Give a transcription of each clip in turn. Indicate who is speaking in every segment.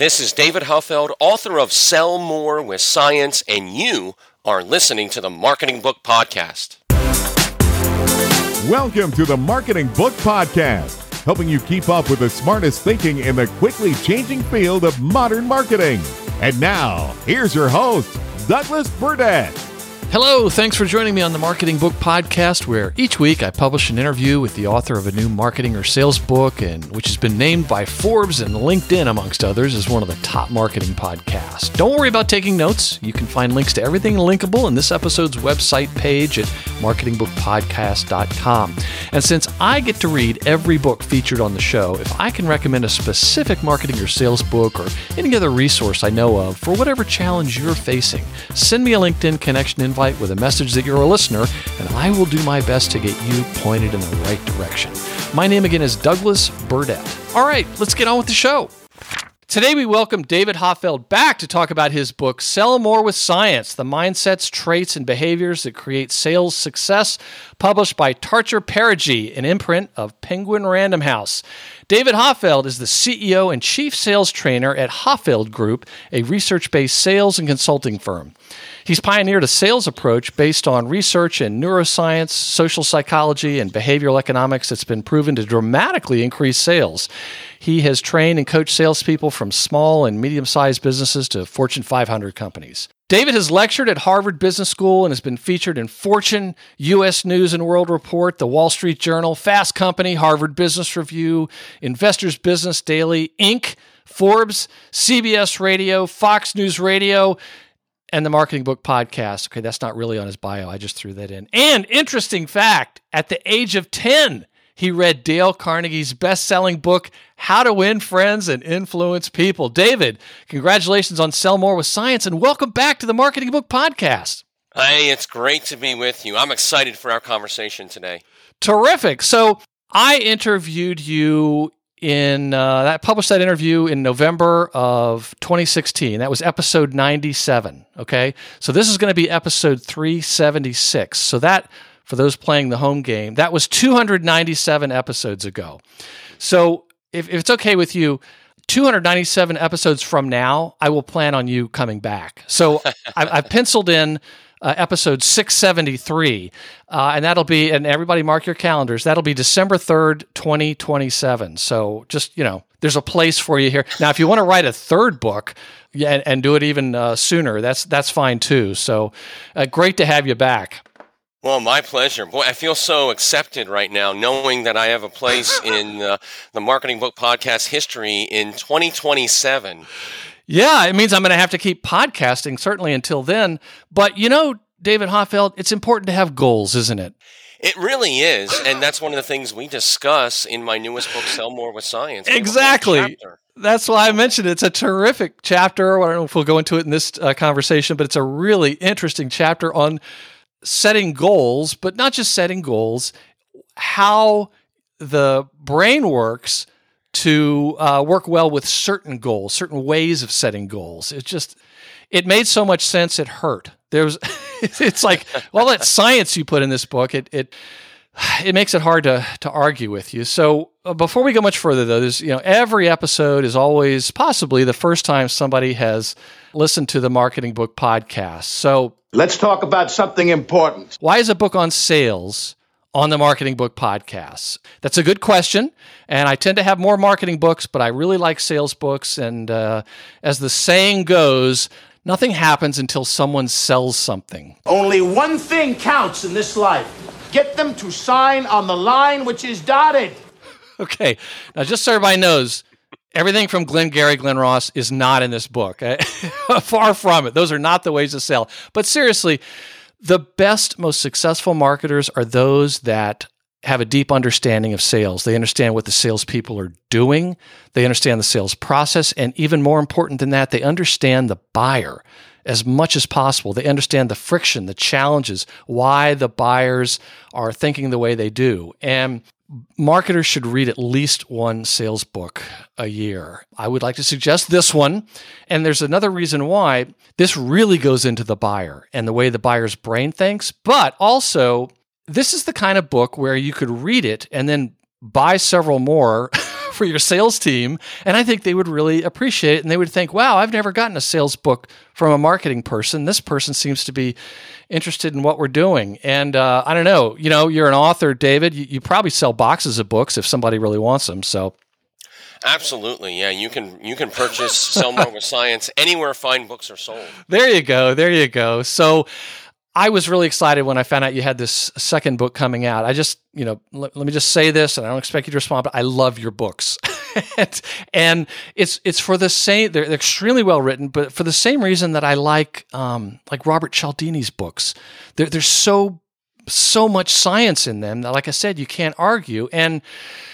Speaker 1: This is David Hoffeld, author of Sell More with Science, and you are listening to the Marketing Book Podcast.
Speaker 2: Welcome to the Marketing Book Podcast, helping you keep up with the smartest thinking in the quickly changing field of modern marketing. And now, here's your host, Douglas Burdett.
Speaker 3: Hello, thanks for joining me on the Marketing Book Podcast, where each week I publish an interview with the author of a new marketing or sales book, and which has been named by Forbes and LinkedIn, amongst others, as one of the top marketing podcasts. Don't worry about taking notes. You can find links to everything linkable in this episode's website page at marketingbookpodcast.com. And since I get to read every book featured on the show, if I can recommend a specific marketing or sales book or any other resource I know of for whatever challenge you're facing, send me a LinkedIn connection invite with a message that you're a listener, and I will do my best to get you pointed in the right direction. My name again is Douglas Burdett. All right, let's get on with the show. Today we welcome David Hoffeld back to talk about his book, Sell More with Science, The Mindsets, Traits, and Behaviors That Create Sales Success, published by Tarcher-Perigee, an imprint of Penguin Random House. David Hoffeld is the CEO and Chief Sales Trainer at Hoffeld Group, a research-based sales and consulting firm. He's pioneered a sales approach based on research in neuroscience, social psychology, and behavioral economics that's been proven to dramatically increase sales. He has trained and coached salespeople from small and medium-sized businesses to Fortune 500 companies. David has lectured at Harvard Business School and has been featured in Fortune, U.S. News and World Report, The Wall Street Journal, Fast Company, Harvard Business Review, Investors Business Daily, Inc., Forbes, CBS Radio, Fox News Radio, and the Marketing Book Podcast. Okay, that's not really on his bio. I just threw that in. And interesting fact, at the age of 10, he read Dale Carnegie's best-selling book, How to Win Friends and Influence People. David, congratulations on Sell More with Science, and welcome back to the Marketing Book Podcast.
Speaker 1: Hey, it's great to be with you. I'm excited for our conversation today.
Speaker 3: Terrific. So I interviewed you I published that interview in November of 2016. That was episode 97, okay? So this is going to be episode 376. So that, for those playing the home game, that was 297 episodes ago. So if it's okay with you, 297 episodes from now, I will plan on you coming back. So I've penciled in episode 673, and that'll be, and everybody mark your calendars, that'll be December 3rd, 2027. So just, there's a place for you here. Now, if you want to write a third book and do it even sooner, that's fine too. So great to have you back.
Speaker 1: Well, my pleasure. Boy, I feel so accepted right now, knowing that I have a place in the Marketing Book Podcast history in 2027.
Speaker 3: Yeah, it means I'm going to have to keep podcasting, certainly until then. But David Hoffeld, it's important to have goals, isn't it?
Speaker 1: It really is, and that's one of the things we discuss in my newest book, Sell More with Science.
Speaker 3: Exactly. That's why I mentioned it. It's a terrific chapter. I don't know if we'll go into it in this conversation, but it's a really interesting chapter on setting goals, but not just setting goals, how the brain works to work well with certain goals, certain ways of setting goals. It made so much sense it hurt. It's like, well, that science you put in this book, it makes it hard to argue with you. So before we go much further, though, there's every episode is always possibly the first time somebody has listened to the Marketing Book Podcast. So
Speaker 4: let's talk about something important.
Speaker 3: Why is a book on sales on the Marketing Book Podcast? That's a good question, and I tend to have more marketing books, but I really like sales books, and as the saying goes, nothing happens until someone sells something.
Speaker 4: Only one thing counts in this life. Get them to sign on the line which is dotted.
Speaker 3: Okay, now just so everybody knows, everything from Glengarry Glen Ross is not in this book. Far from it. Those are not the ways to sell. But seriously, the best, most successful marketers are those that have a deep understanding of sales. They understand what the salespeople are doing. They understand the sales process. And even more important than that, they understand the buyer as much as possible. They understand the friction, the challenges, why the buyers are thinking the way they do. And marketers should read at least one sales book a year. I would like to suggest this one. And there's another reason why. This really goes into the buyer and the way the buyer's brain thinks. But also, this is the kind of book where you could read it and then buy several more for your sales team. And I think they would really appreciate it. And they would think, wow, I've never gotten a sales book from a marketing person. This person seems to be interested in what we're doing. And I don't know, you're an author, David. You probably sell boxes of books if somebody really wants them. So.
Speaker 1: Absolutely, yeah. You can purchase Sell More with Science anywhere fine books are sold.
Speaker 3: There you go. So I was really excited when I found out you had this second book coming out. I just, let me just say this, and I don't expect you to respond, but I love your books. and it's for the same, they're extremely well written, but for the same reason that I like Robert Cialdini's books. There's so much science in them that, like I said, you can't argue. And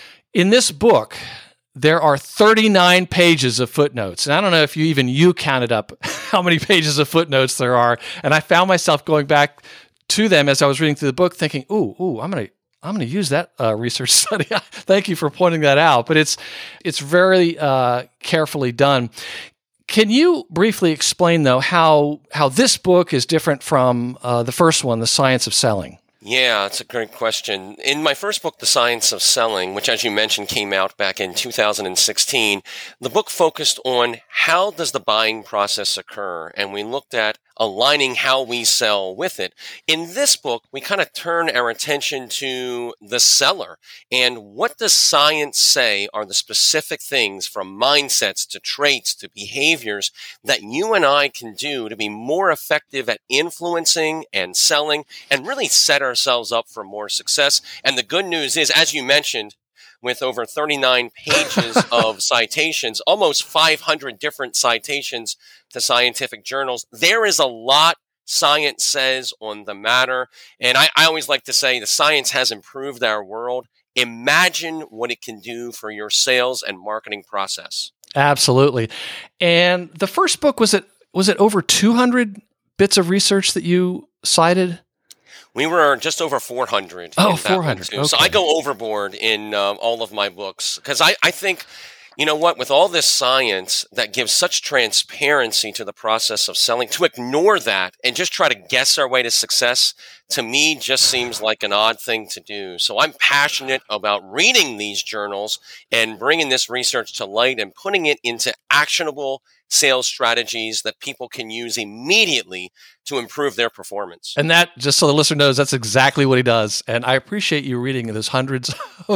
Speaker 3: in this book, there are 39 pages of footnotes. And I don't know if you counted up how many pages of footnotes there are. And I found myself going back to them as I was reading through the book thinking, ooh, I'm going to use that research study. Thank you for pointing that out. But it's very carefully done. Can you briefly explain, though, how this book is different from the first one, The Science of Selling?
Speaker 1: Yeah, it's a great question. In my first book, The Science of Selling, which, as you mentioned, came out back in 2016, the book focused on how does the buying process occur, and we looked at aligning how we sell with it. In this book, we kind of turn our attention to the seller and what does science say are the specific things from mindsets to traits to behaviors that you and I can do to be more effective at influencing and selling and really set ourselves up for more success. And the good news is, as you mentioned, with over 39 pages of citations, almost 500 different citations to scientific journals. There is a lot science says on the matter. And I always like to say the science has improved our world. Imagine what it can do for your sales and marketing process.
Speaker 3: Absolutely. And the first book, was it over 200 bits of research that you cited?
Speaker 1: We were just over 400.
Speaker 3: Oh, 400. Okay.
Speaker 1: So I go overboard in all of my books because I think, with all this science that gives such transparency to the process of selling, to ignore that and just try to guess our way to success, to me, just seems like an odd thing to do. So I'm passionate about reading these journals and bringing this research to light and putting it into actionable sales strategies that people can use immediately to improve their performance.
Speaker 3: And that, just so the listener knows, that's exactly what he does. And I appreciate you reading those hundreds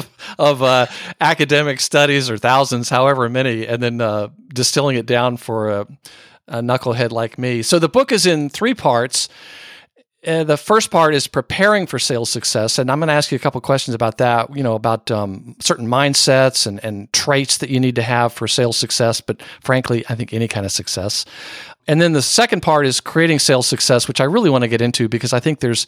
Speaker 3: of academic studies, or thousands, however many, and then distilling it down for a knucklehead like me. So the book is in 3 parts. The first part is preparing for sales success, and I'm going to ask you a couple questions about that, about certain mindsets and traits that you need to have for sales success, but frankly, I think any kind of success. And then the second part is creating sales success, which I really want to get into because I think because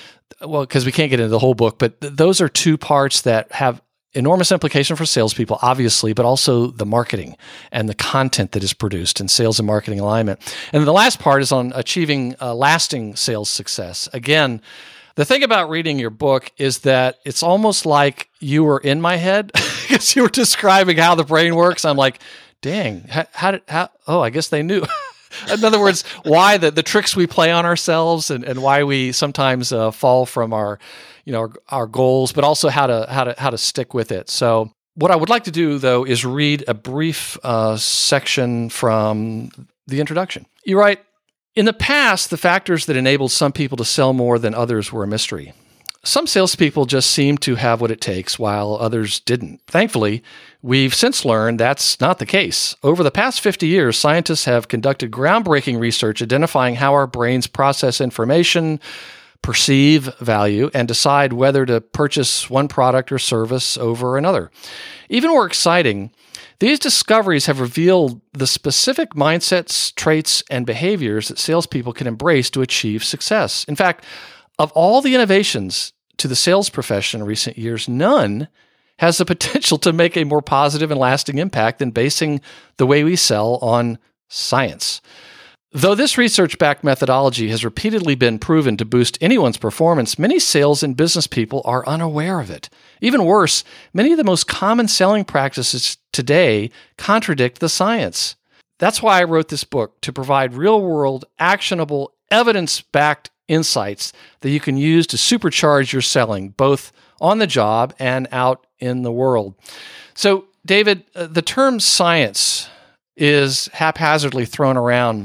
Speaker 3: we can't get into the whole book, but those are 2 parts that have enormous implication for salespeople, obviously, but also the marketing and the content that is produced in sales and marketing alignment. And the last part is on achieving lasting sales success. Again, the thing about reading your book is that it's almost like you were in my head because you were describing how the brain works. I'm like, dang, I guess they knew. In other words, why the tricks we play on ourselves and why we sometimes fall from our goals, but also how to stick with it. So what I would like to do, though, is read a brief section from the introduction. You write, in the past, the factors that enabled some people to sell more than others were a mystery. Some salespeople just seemed to have what it takes, while others didn't. Thankfully, we've since learned that's not the case. Over the past 50 years, scientists have conducted groundbreaking research identifying how our brains process information, perceive value, and decide whether to purchase one product or service over another. Even more exciting, these discoveries have revealed the specific mindsets, traits, and behaviors that salespeople can embrace to achieve success. In fact, of all the innovations to the sales profession in recent years, none has the potential to make a more positive and lasting impact than basing the way we sell on science. Though this research-backed methodology has repeatedly been proven to boost anyone's performance, many sales and business people are unaware of it. Even worse, many of the most common selling practices today contradict the science. That's why I wrote this book, to provide real-world, actionable, evidence-backed insights that you can use to supercharge your selling, both on the job and out in the world. So David, the term science is haphazardly thrown around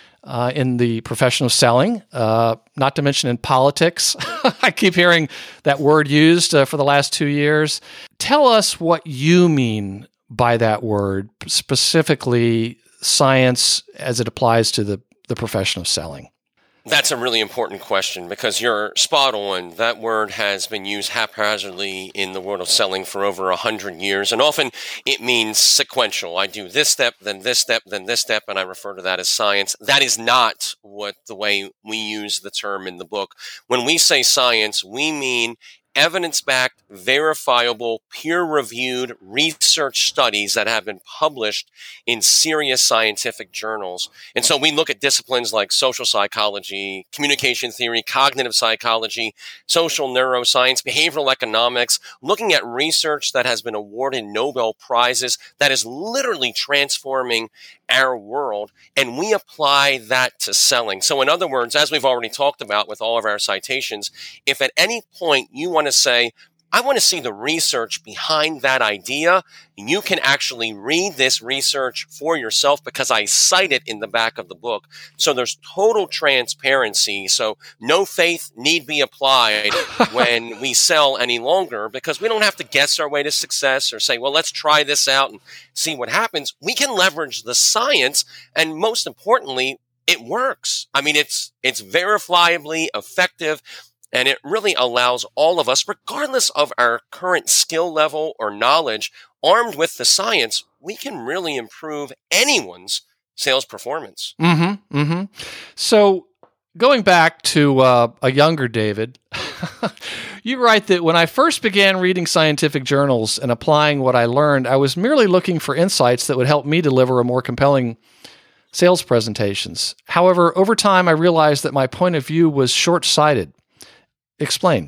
Speaker 3: in the profession of selling, not to mention in politics. I keep hearing that word used for the last 2 years. Tell us what you mean by that word, specifically science as it applies to the profession of selling.
Speaker 1: That's a really important question because you're spot on. That word has been used haphazardly in the world of selling for over 100 years, and often it means sequential. I do this step, then this step, then this step, and I refer to that as science. That is not the way we use the term in the book. When we say science, we mean evidence-backed, verifiable, peer-reviewed research studies that have been published in serious scientific journals. And so we look at disciplines like social psychology, communication theory, cognitive psychology, social neuroscience, behavioral economics, looking at research that has been awarded Nobel Prizes that is literally transforming our world, and we apply that to selling. So in other words, as we've already talked about with all of our citations, if at any point you want to say, I want to see the research behind that idea, you can actually read this research for yourself because I cite it in the back of the book. So there's total transparency. So no faith need be applied when we sell any longer because we don't have to guess our way to success or say, well, let's try this out and see what happens. We can leverage the science, and most importantly, it works. I mean, it's verifiably effective. And it really allows all of us, regardless of our current skill level or knowledge, armed with the science, we can really improve anyone's sales performance.
Speaker 3: Mm-hmm, mm-hmm. So going back to a younger David, you write that when I first began reading scientific journals and applying what I learned, I was merely looking for insights that would help me deliver a more compelling sales presentations. However, over time, I realized that my point of view was short-sighted. Explain.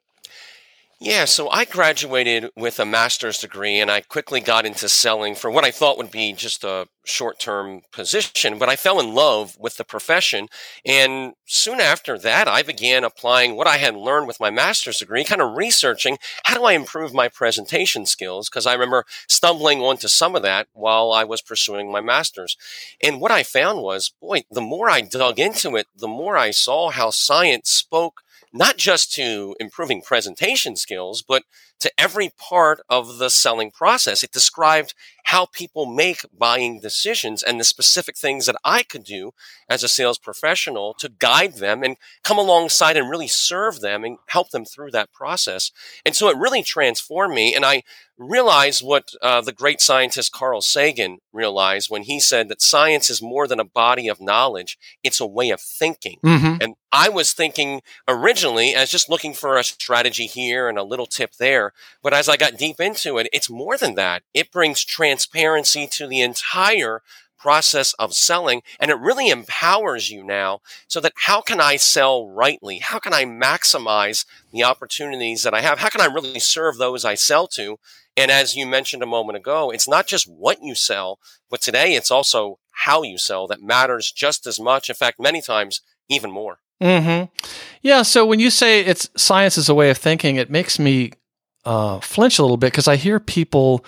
Speaker 1: Yeah, so I graduated with a master's degree and I quickly got into selling for what I thought would be just a short-term position, but I fell in love with the profession. And soon after that, I began applying what I had learned with my master's degree, kind of researching how do I improve my presentation skills? Because I remember stumbling onto some of that while I was pursuing my master's. And what I found was, boy, the more I dug into it, the more I saw how science spoke not just to improving presentation skills, but to every part of the selling process. It described how people make buying decisions and the specific things that I could do as a sales professional to guide them and come alongside and really serve them and help them through that process. And so it really transformed me. And I realized what the great scientist Carl Sagan realized when he said that science is more than a body of knowledge. It's a way of thinking. Mm-hmm. And I was thinking originally as just looking for a strategy here and a little tip there. But as I got deep into it, it's more than that. It brings transparency to the entire process of selling, and it really empowers you now so that how can I sell rightly? How can I maximize the opportunities that I have? How can I really serve those I sell to? And as you mentioned a moment ago, it's not just what you sell, but today it's also how you sell that matters just as much. In fact, many times even more.
Speaker 3: Mm-hmm. Yeah. So when you say it's science is a way of thinking, it makes me flinch a little bit because I hear people,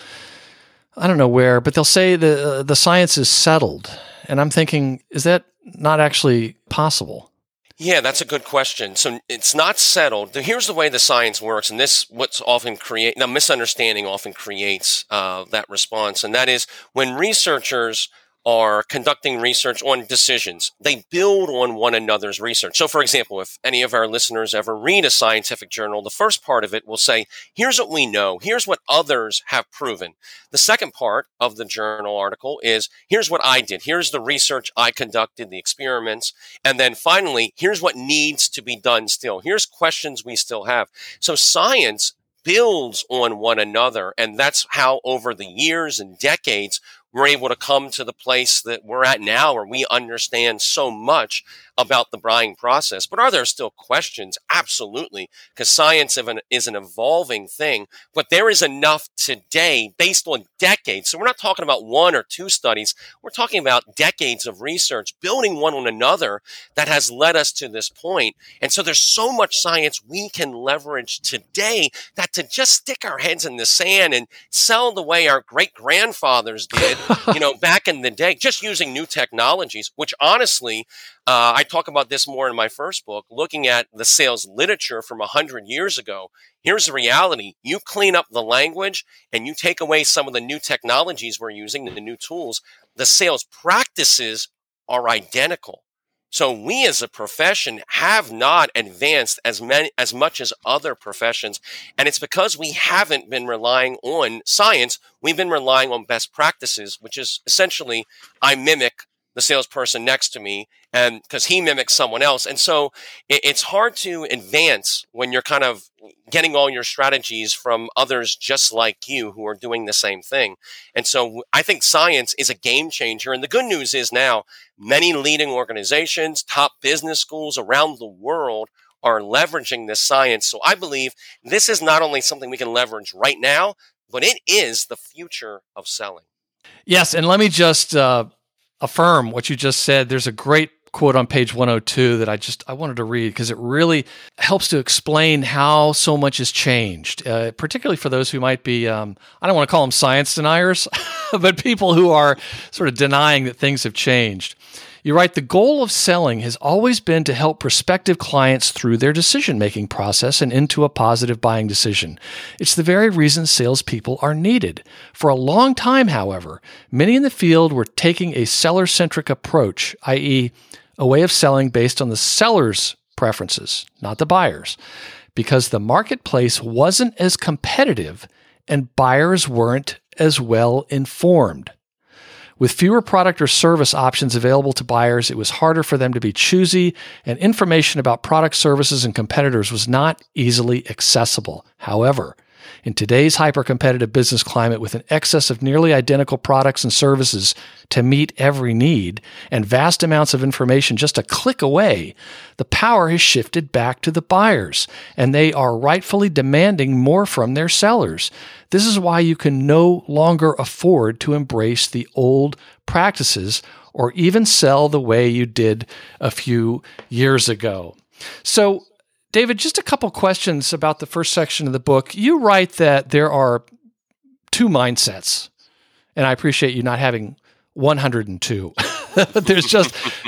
Speaker 3: I don't know where, but they'll say the science is settled. And I'm thinking, is that not actually possible?
Speaker 1: Yeah, that's a good question. So it's not settled. Here's the way the science works, and this what's often misunderstanding often creates that response, and that is when researchers are conducting research on decisions, they build on one another's research. So, for example, if any of our listeners ever read a scientific journal, the first part of it will say, here's what we know. Here's what others have proven. The second part of the journal article is, here's what I did. Here's the research I conducted, the experiments. And then finally, here's what needs to be done still. Here's questions we still have. So science builds on one another. And that's how over the years and decades, we're able to come to the place that we're at now where we understand so much about the buying process. But are there still questions? Absolutely, because science is an evolving thing. But there is enough today based on decades. So we're not talking about one or two studies. We're talking about decades of research building one on another that has led us to this point. And so there's so much science we can leverage today that to just stick our heads in the sand and sell the way our great grandfathers did, back in the day, just using new technologies, which honestly, I talk about this more in my first book, looking at the sales literature from 100 years ago. Here's the reality. You clean up the language and you take away some of the new technologies we're using, the new tools, the sales practices are identical. So we as a profession have not advanced as much as other professions. And it's because we haven't been relying on science. We've been relying on best practices, which is essentially I mimic the salesperson next to me, and because he mimics someone else. And so it's hard to advance when you're kind of getting all your strategies from others just like you who are doing the same thing. And so I think science is a game changer. And the good news is now many leading organizations, top business schools around the world are leveraging this science. So I believe this is not only something we can leverage right now, but it is the future of selling.
Speaker 3: Yes, and let me just affirm what you just said. There's a great quote on page 102 that I wanted to read because it really helps to explain how so much has changed, particularly for those who might be, I don't want to call them science deniers, but people who are sort of denying that things have changed. You write, the goal of selling has always been to help prospective clients through their decision-making process and into a positive buying decision. It's the very reason salespeople are needed. For a long time, however, many in the field were taking a seller-centric approach, i.e., a way of selling based on the seller's preferences, not the buyer's, because the marketplace wasn't as competitive and buyers weren't as well informed. With fewer product or service options available to buyers, it was harder for them to be choosy, and information about product, services, and competitors was not easily accessible. However, in today's hyper-competitive business climate with an excess of nearly identical products and services to meet every need and vast amounts of information just a click away, the power has shifted back to the buyers, and they are rightfully demanding more from their sellers. This is why you can no longer afford to embrace the old practices or even sell the way you did a few years ago. So, David, just a couple questions about the first section of the book. You write that there are two mindsets, and I appreciate you not having 102. There's just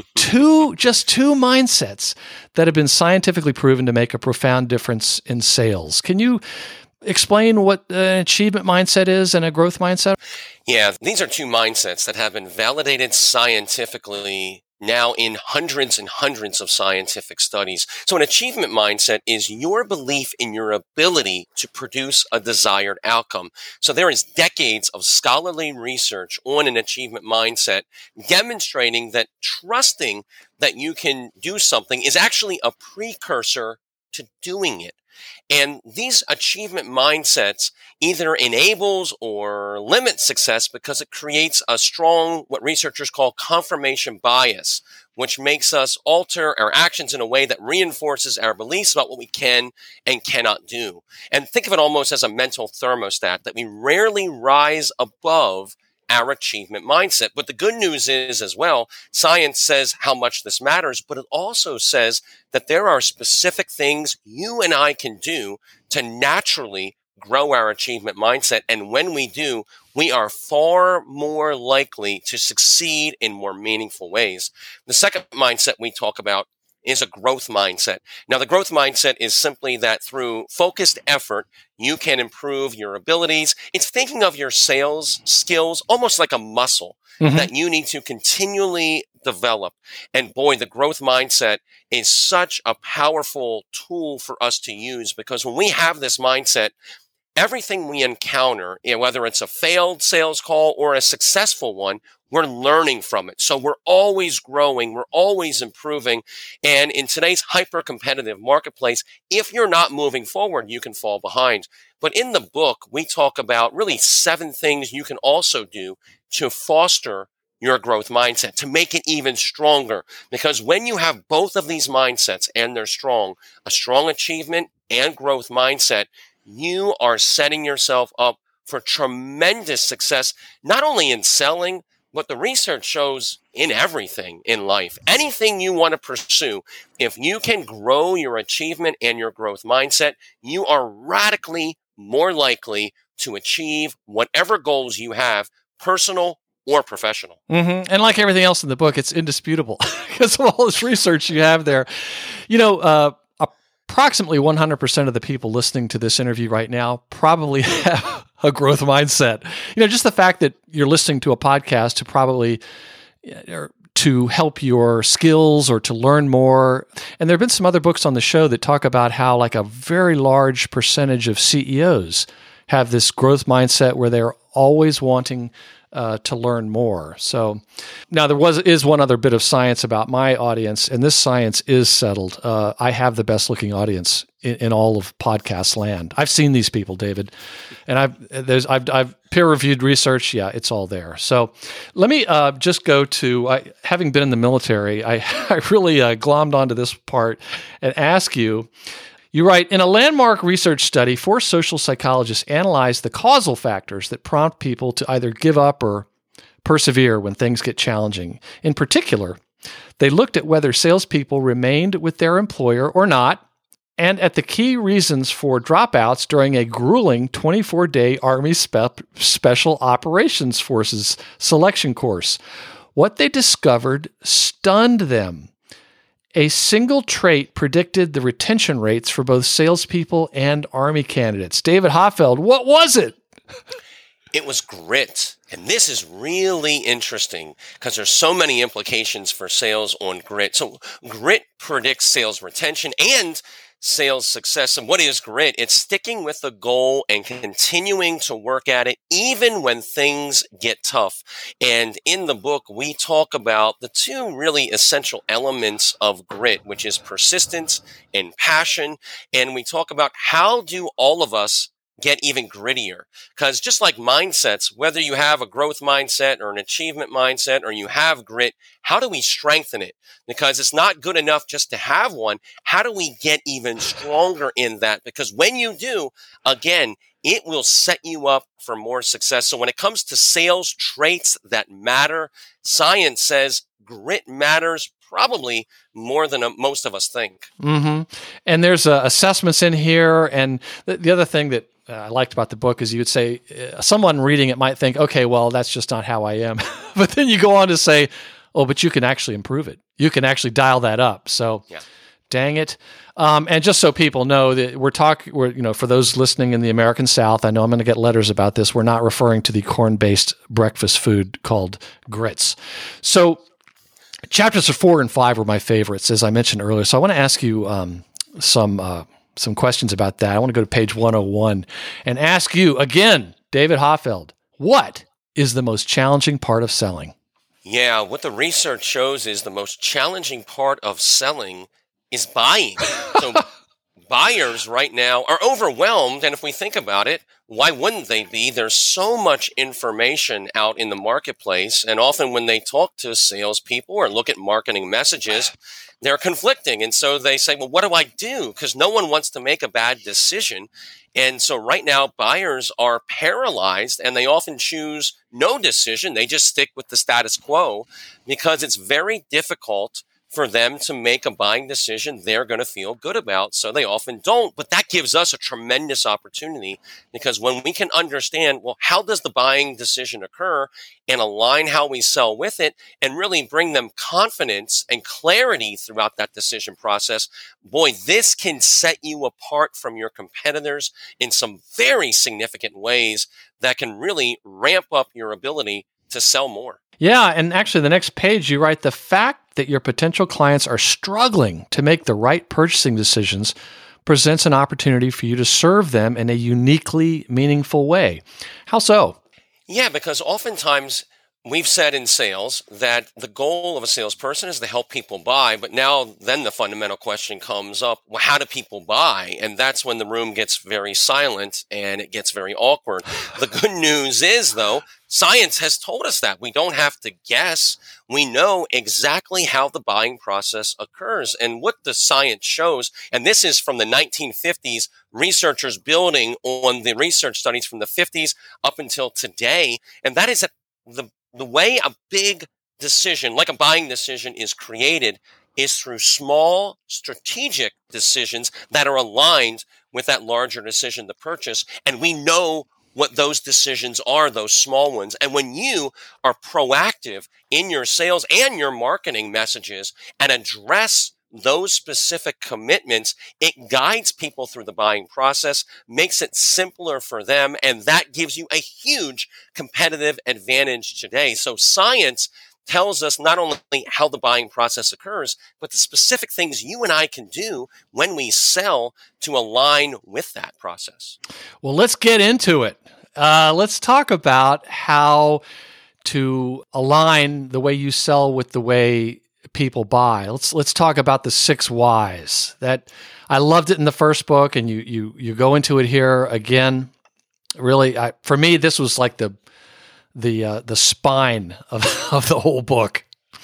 Speaker 3: two mindsets that have been scientifically proven to make a profound difference in sales. Can you explain what an achievement mindset is and a growth mindset?
Speaker 1: Yeah, these are two mindsets that have been validated scientifically now in hundreds and hundreds of scientific studies. So an achievement mindset is your belief in your ability to produce a desired outcome. So there is decades of scholarly research on an achievement mindset demonstrating that trusting that you can do something is actually a precursor to doing it. And these achievement mindsets either enables or limits success because it creates a strong, what researchers call confirmation bias, which makes us alter our actions in a way that reinforces our beliefs about what we can and cannot do. And think of it almost as a mental thermostat, that we rarely rise above our achievement mindset. But the good news is as well, science says how much this matters, but it also says that there are specific things you and I can do to naturally grow our achievement mindset. And when we do, we are far more likely to succeed in more meaningful ways. The second mindset we talk about is a growth mindset. Now, the growth mindset is simply that through focused effort, you can improve your abilities. It's thinking of your sales skills almost like a muscle that you need to continually develop. And boy, the growth mindset is such a powerful tool for us to use, because when we have this mindset, everything we encounter, whether it's a failed sales call or a successful one, we're learning from it. So we're always growing. We're always improving. And in today's hyper-competitive marketplace, if you're not moving forward, you can fall behind. But in the book, we talk about really 7 things you can also do to foster your growth mindset, to make it even stronger. Because when you have both of these mindsets and they're strong, a strong achievement and growth mindset, you are setting yourself up for tremendous success, not only in selling, but the research shows in everything in life. Anything you want to pursue, if you can grow your achievement and your growth mindset, you are radically more likely to achieve whatever goals you have, personal or professional.
Speaker 3: Mm-hmm. And like everything else in the book, it's indisputable because of all this research you have there. You know, approximately 100% of the people listening to this interview right now probably have a growth mindset. You know, just the fact that you're listening to a podcast to probably to help your skills or to learn more. And there have been some other books on the show that talk about how like a very large percentage of CEOs have this growth mindset where they're always wanting to learn more. So now there is one other bit of science about my audience, and this science is settled. I have the best looking audience in all of podcast land. I've seen these people, David, and I've peer reviewed research. Yeah, it's all there. So let me just go to having been in the military. I really glommed onto this part and ask you. You write, in a landmark research study, 4 social psychologists analyzed the causal factors that prompt people to either give up or persevere when things get challenging. In particular, they looked at whether salespeople remained with their employer or not, and at the key reasons for dropouts during a grueling 24-day Army Special Operations Forces selection course. What they discovered stunned them. A single trait predicted the retention rates for both salespeople and Army candidates. David Hoffeld, what was it?
Speaker 1: It was grit. And this is really interesting because there's so many implications for sales on grit. So grit predicts sales retention and sales success. And what is grit? It's sticking with the goal and continuing to work at it even when things get tough. And in the book, we talk about the 2 really essential elements of grit, which is persistence and passion. And we talk about how do all of us get even grittier. Because just like mindsets, whether you have a growth mindset or an achievement mindset or you have grit, how do we strengthen it? Because it's not good enough just to have one. How do we get even stronger in that? Because when you do, again, it will set you up for more success. So when it comes to sales traits that matter, science says grit matters probably more than most of us think.
Speaker 3: Mm-hmm. And there's assessments in here. And the other thing that I liked about the book is you would say, someone reading it might think, okay, well, that's just not how I am. But then you go on to say, oh, but you can actually improve it. You can actually dial that up. So dang it. And just so people know that we're for those listening in the American South, I know I'm going to get letters about this. We're not referring to the corn-based breakfast food called grits. So chapters 4 and 5 were my favorites, as I mentioned earlier. So I want to ask you some questions about that. I want to go to page 101 and ask you again, David Hoffeld, what is the most challenging part of selling?
Speaker 1: Yeah, what the research shows is the most challenging part of selling is buying. So buyers right now are overwhelmed. And if we think about it, why wouldn't they be? There's so much information out in the marketplace. And often when they talk to salespeople or look at marketing messages, they're conflicting. And so they say, well, what do I do? Because no one wants to make a bad decision. And so right now, buyers are paralyzed and they often choose no decision. They just stick with the status quo because it's very difficult for them to make a buying decision they're going to feel good about. So they often don't. But that gives us a tremendous opportunity because when we can understand, well, how does the buying decision occur and align how we sell with it and really bring them confidence and clarity throughout that decision process, boy, this can set you apart from your competitors in some very significant ways that can really ramp up your ability to sell more.
Speaker 3: Yeah, and actually the next page you write, the fact that your potential clients are struggling to make the right purchasing decisions presents an opportunity for you to serve them in a uniquely meaningful way. How so?
Speaker 1: Yeah, because oftentimes we've said in sales that the goal of a salesperson is to help people buy, but now then the fundamental question comes up, well, how do people buy? And that's when the room gets very silent and it gets very awkward. The good news is, though, science has told us that. We don't have to guess. We know exactly how the buying process occurs. And what the science shows, and this is from the 1950s, researchers building on the research studies from the 50s up until today, and that is that the way a big decision, like a buying decision, is created is through small strategic decisions that are aligned with that larger decision to purchase. And we know what those decisions are, those small ones. And when you are proactive in your sales and your marketing messages and address those specific commitments, it guides people through the buying process, makes it simpler for them, and that gives you a huge competitive advantage today. So science tells us not only how the buying process occurs, but the specific things you and I can do when we sell to align with that process.
Speaker 3: Well, let's get into it. Let's talk about how to align the way you sell with the way people buy. Let's talk about the 6 whys. That I loved it in the first book, and you go into it here again. Really, for me, this was like the spine of the whole book.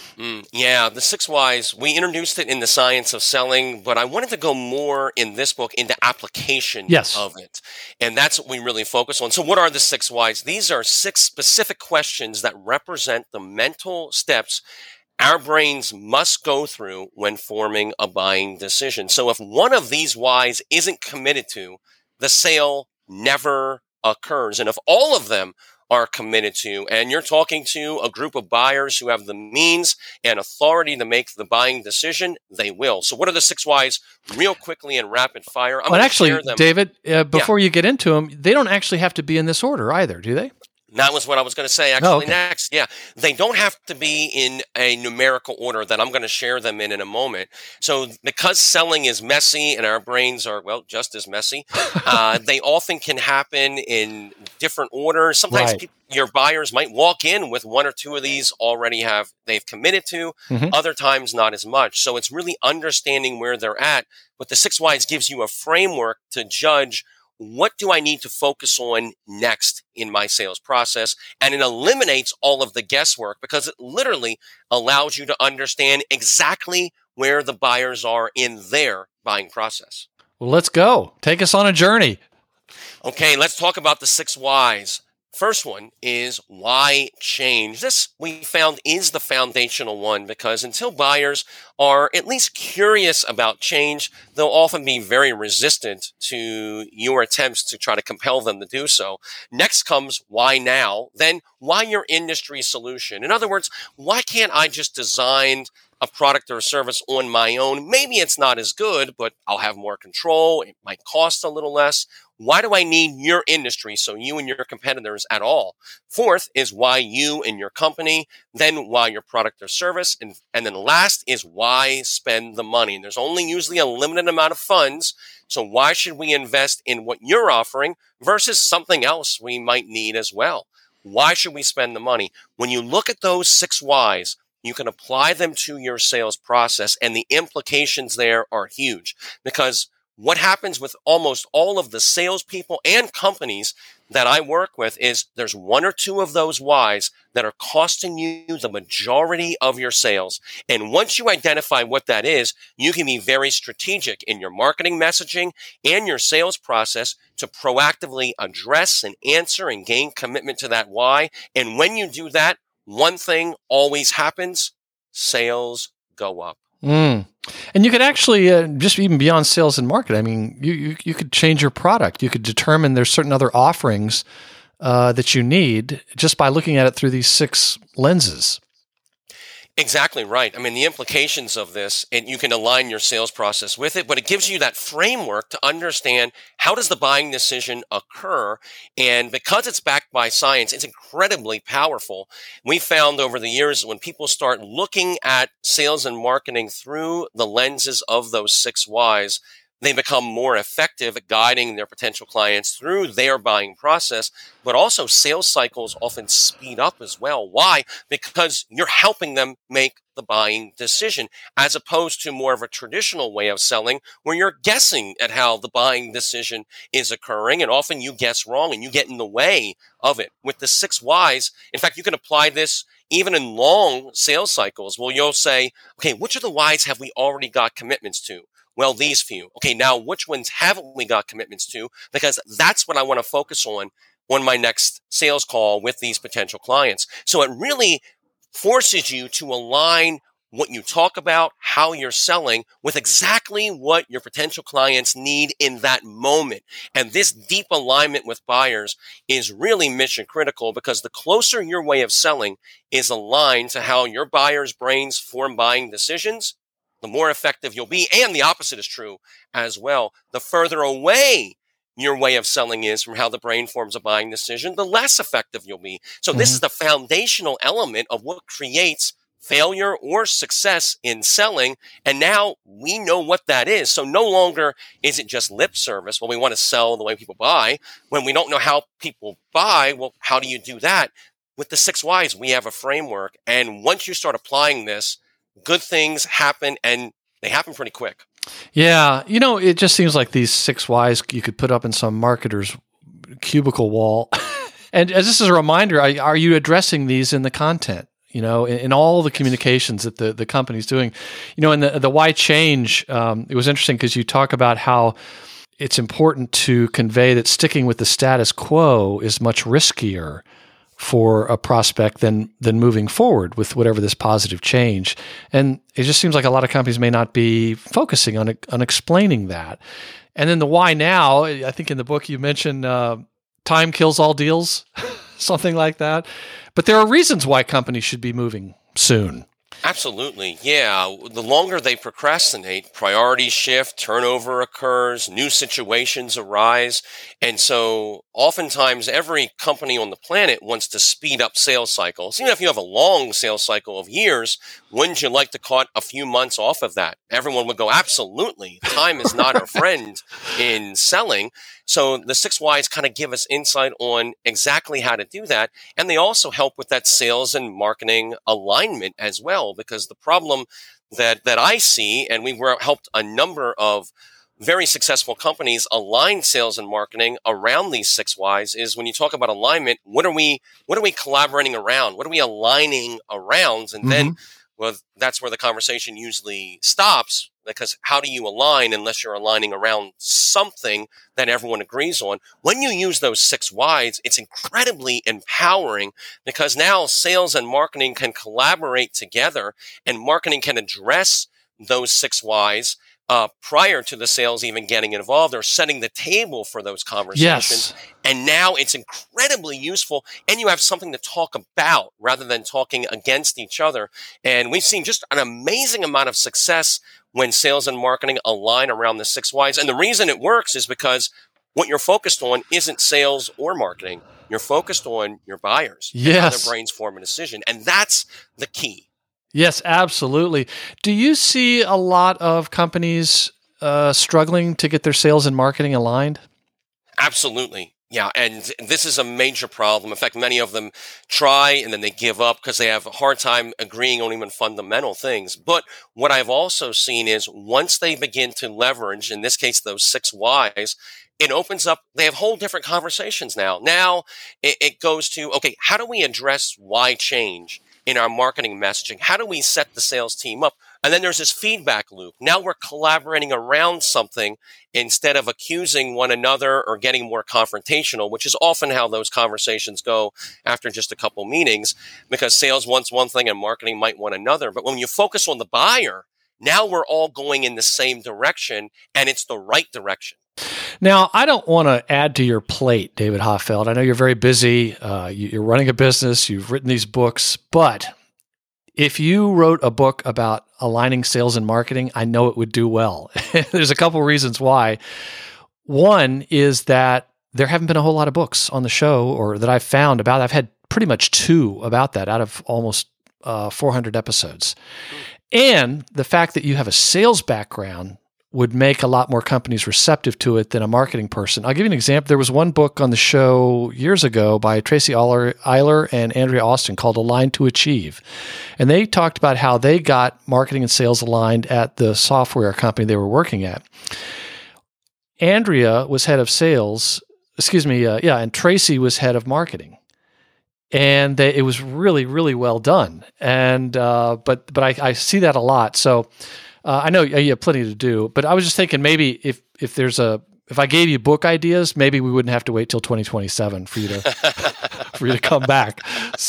Speaker 1: Yeah, the 6 whys, we introduced it in the Science of Selling, but I wanted to go more in this book into application of it. And that's what we really focus on. So what are the 6 whys? These are 6 specific questions that represent the mental steps our brains must go through when forming a buying decision. So if one of these whys isn't committed to, the sale never occurs. And if all of them are committed to, and you're talking to a group of buyers who have the means and authority to make the buying decision, they will. So what are the 6 whys real quickly and rapid fire?
Speaker 3: But actually, David, before you get into them, they don't actually have to be in this order either, do they?
Speaker 1: That was what I was going to say actually next. Yeah. They don't have to be in a numerical order that I'm going to share them in a moment. So because selling is messy and our brains are, well, just as messy, they often can happen in different orders. Sometimes your buyers might walk in with 1 or 2 of these they've committed to, other times not as much. So it's really understanding where they're at. But the 6 whys gives you a framework to judge what do I need to focus on next in my sales process? And it eliminates all of the guesswork because it literally allows you to understand exactly where the buyers are in their buying process.
Speaker 3: Well, let's go. Take us on a journey.
Speaker 1: Okay, let's talk about the 6 whys. First one is why change. This we found is the foundational one because until buyers are at least curious about change, they'll often be very resistant to your attempts to try to compel them to do so. Next comes why now, then why your industry solution. In other words, why can't I just design a product or a service on my own? Maybe it's not as good, but I'll have more control. It might cost a little less. Why do I need your industry, so you and your competitors at all? Fourth is why you and your company, then why your product or service, and then last is why spend the money. And there's only usually a limited amount of funds, so why should we invest in what you're offering versus something else we might need as well? Why should we spend the money? When you look at those 6 whys, you can apply them to your sales process, and the implications there are huge because what happens with almost all of the salespeople and companies that I work with is there's 1 or 2 of those whys that are costing you the majority of your sales. And once you identify what that is, you can be very strategic in your marketing messaging and your sales process to proactively address and answer and gain commitment to that why. And when you do that, one thing always happens: sales go up.
Speaker 3: And you could actually, just even beyond sales and marketing, I mean, you could change your product. You could determine there's certain other offerings that you need just by looking at it through these 6 lenses.
Speaker 1: Exactly right. I mean, the implications of this, and you can align your sales process with it, but it gives you that framework to understand how does the buying decision occur. And because it's backed by science, it's incredibly powerful. We found over the years when people start looking at sales and marketing through the lenses of those 6 whys, they become more effective at guiding their potential clients through their buying process, but also sales cycles often speed up as well. Why? Because you're helping them make the buying decision, as opposed to more of a traditional way of selling where you're guessing at how the buying decision is occurring, and often you guess wrong and you get in the way of it. With the 6 whys, in fact, you can apply this even in long sales cycles. Well, you'll say, okay, which of the whys have we already got commitments to? Well, these few. Okay, now which ones haven't we got commitments to? Because that's what I want to focus on my next sales call with these potential clients. So it really forces you to align what you talk about, how you're selling, with exactly what your potential clients need in that moment. And this deep alignment with buyers is really mission critical, because the closer your way of selling is aligned to how your buyers' brains form buying decisions, the more effective you'll be. And the opposite is true as well. The further away your way of selling is from how the brain forms a buying decision, the less effective you'll be. So this is the foundational element of what creates failure or success in selling. And now we know what that is. So no longer is it just lip service. Well, we want to sell the way people buy. When we don't know how people buy, well, how do you do that? With the 6 whys, we have a framework. And once you start applying this, good things happen, and they happen pretty quick.
Speaker 3: Yeah. It just seems like these 6 whys you could put up in some marketer's cubicle wall. And as this is a reminder, are you addressing these in the content? In all the communications that the company's doing, in the why change, it was interesting because you talk about how it's important to convey that sticking with the status quo is much riskier for a prospect than moving forward with whatever this positive change. And it just seems like a lot of companies may not be focusing on explaining that. And then the why now, I think in the book you mentioned time kills all deals, something like that. But there are reasons why companies should be moving soon.
Speaker 1: Absolutely. Yeah. The longer they procrastinate, priorities shift, turnover occurs, new situations arise. And so oftentimes every company on the planet wants to speed up sales cycles. Even if you have a long sales cycle of years, wouldn't you like to cut a few months off of that? Everyone would go, absolutely. Time is not our friend in selling. So the 6 whys kind of give us insight on exactly how to do that. And they also help with that sales and marketing alignment as well, because the problem that I see, and we've helped a number of very successful companies align sales and marketing around these 6 whys, is when you talk about alignment, what are we collaborating around? What are we aligning around? And then, well, that's where the conversation usually stops, because how do you align unless you're aligning around something that everyone agrees on? When you use those 6 whys, it's incredibly empowering, because now sales and marketing can collaborate together, and marketing can address those 6 whys prior to the sales even getting involved, or setting the table for those conversations. Yes. And now it's incredibly useful, and you have something to talk about rather than talking against each other. And we've seen just an amazing amount of success when sales and marketing align around the 6 whys. And the reason it works is because what you're focused on isn't sales or marketing. You're focused on your buyers.
Speaker 3: Yes.
Speaker 1: And how their brains form a decision. And that's the key.
Speaker 3: Yes, absolutely. Do you see a lot of companies struggling to get their sales and marketing aligned?
Speaker 1: Absolutely. Yeah, and this is a major problem. In fact, many of them try and then they give up because they have a hard time agreeing on even fundamental things. But what I've also seen is once they begin to leverage, in this case, those 6 whys, it opens up, they have whole different conversations now. Now it goes to, okay, how do we address why change in our marketing messaging? How do we set the sales team up? And then there's this feedback loop. Now we're collaborating around something instead of accusing one another or getting more confrontational, which is often how those conversations go after just a couple meetings, because sales wants one thing and marketing might want another. But when you focus on the buyer, now we're all going in the same direction, and it's the right direction.
Speaker 3: Now, I don't want to add to your plate, David Hoffeld. I know you're very busy. You're running a business. You've written these books. But if you wrote a book about aligning sales and marketing, I know it would do well. There's a couple reasons why. One is that there haven't been a whole lot of books on the show, or that I've found about it. I've had pretty much 2 about that out of almost 400 episodes. And the fact that you have a sales background would make a lot more companies receptive to it than a marketing person. I'll give you an example. There was one book on the show years ago by Tracy Eiler and Andrea Austin called Aligned to Achieve. And they talked about how they got marketing and sales aligned at the software company they were working at. Andrea was head of sales, and Tracy was head of marketing. And it was really, really well done. And but I see that a lot. So I know you have plenty to do. But I was just thinking maybe if I gave you book ideas, maybe we wouldn't have to wait till 2027 for you to come back.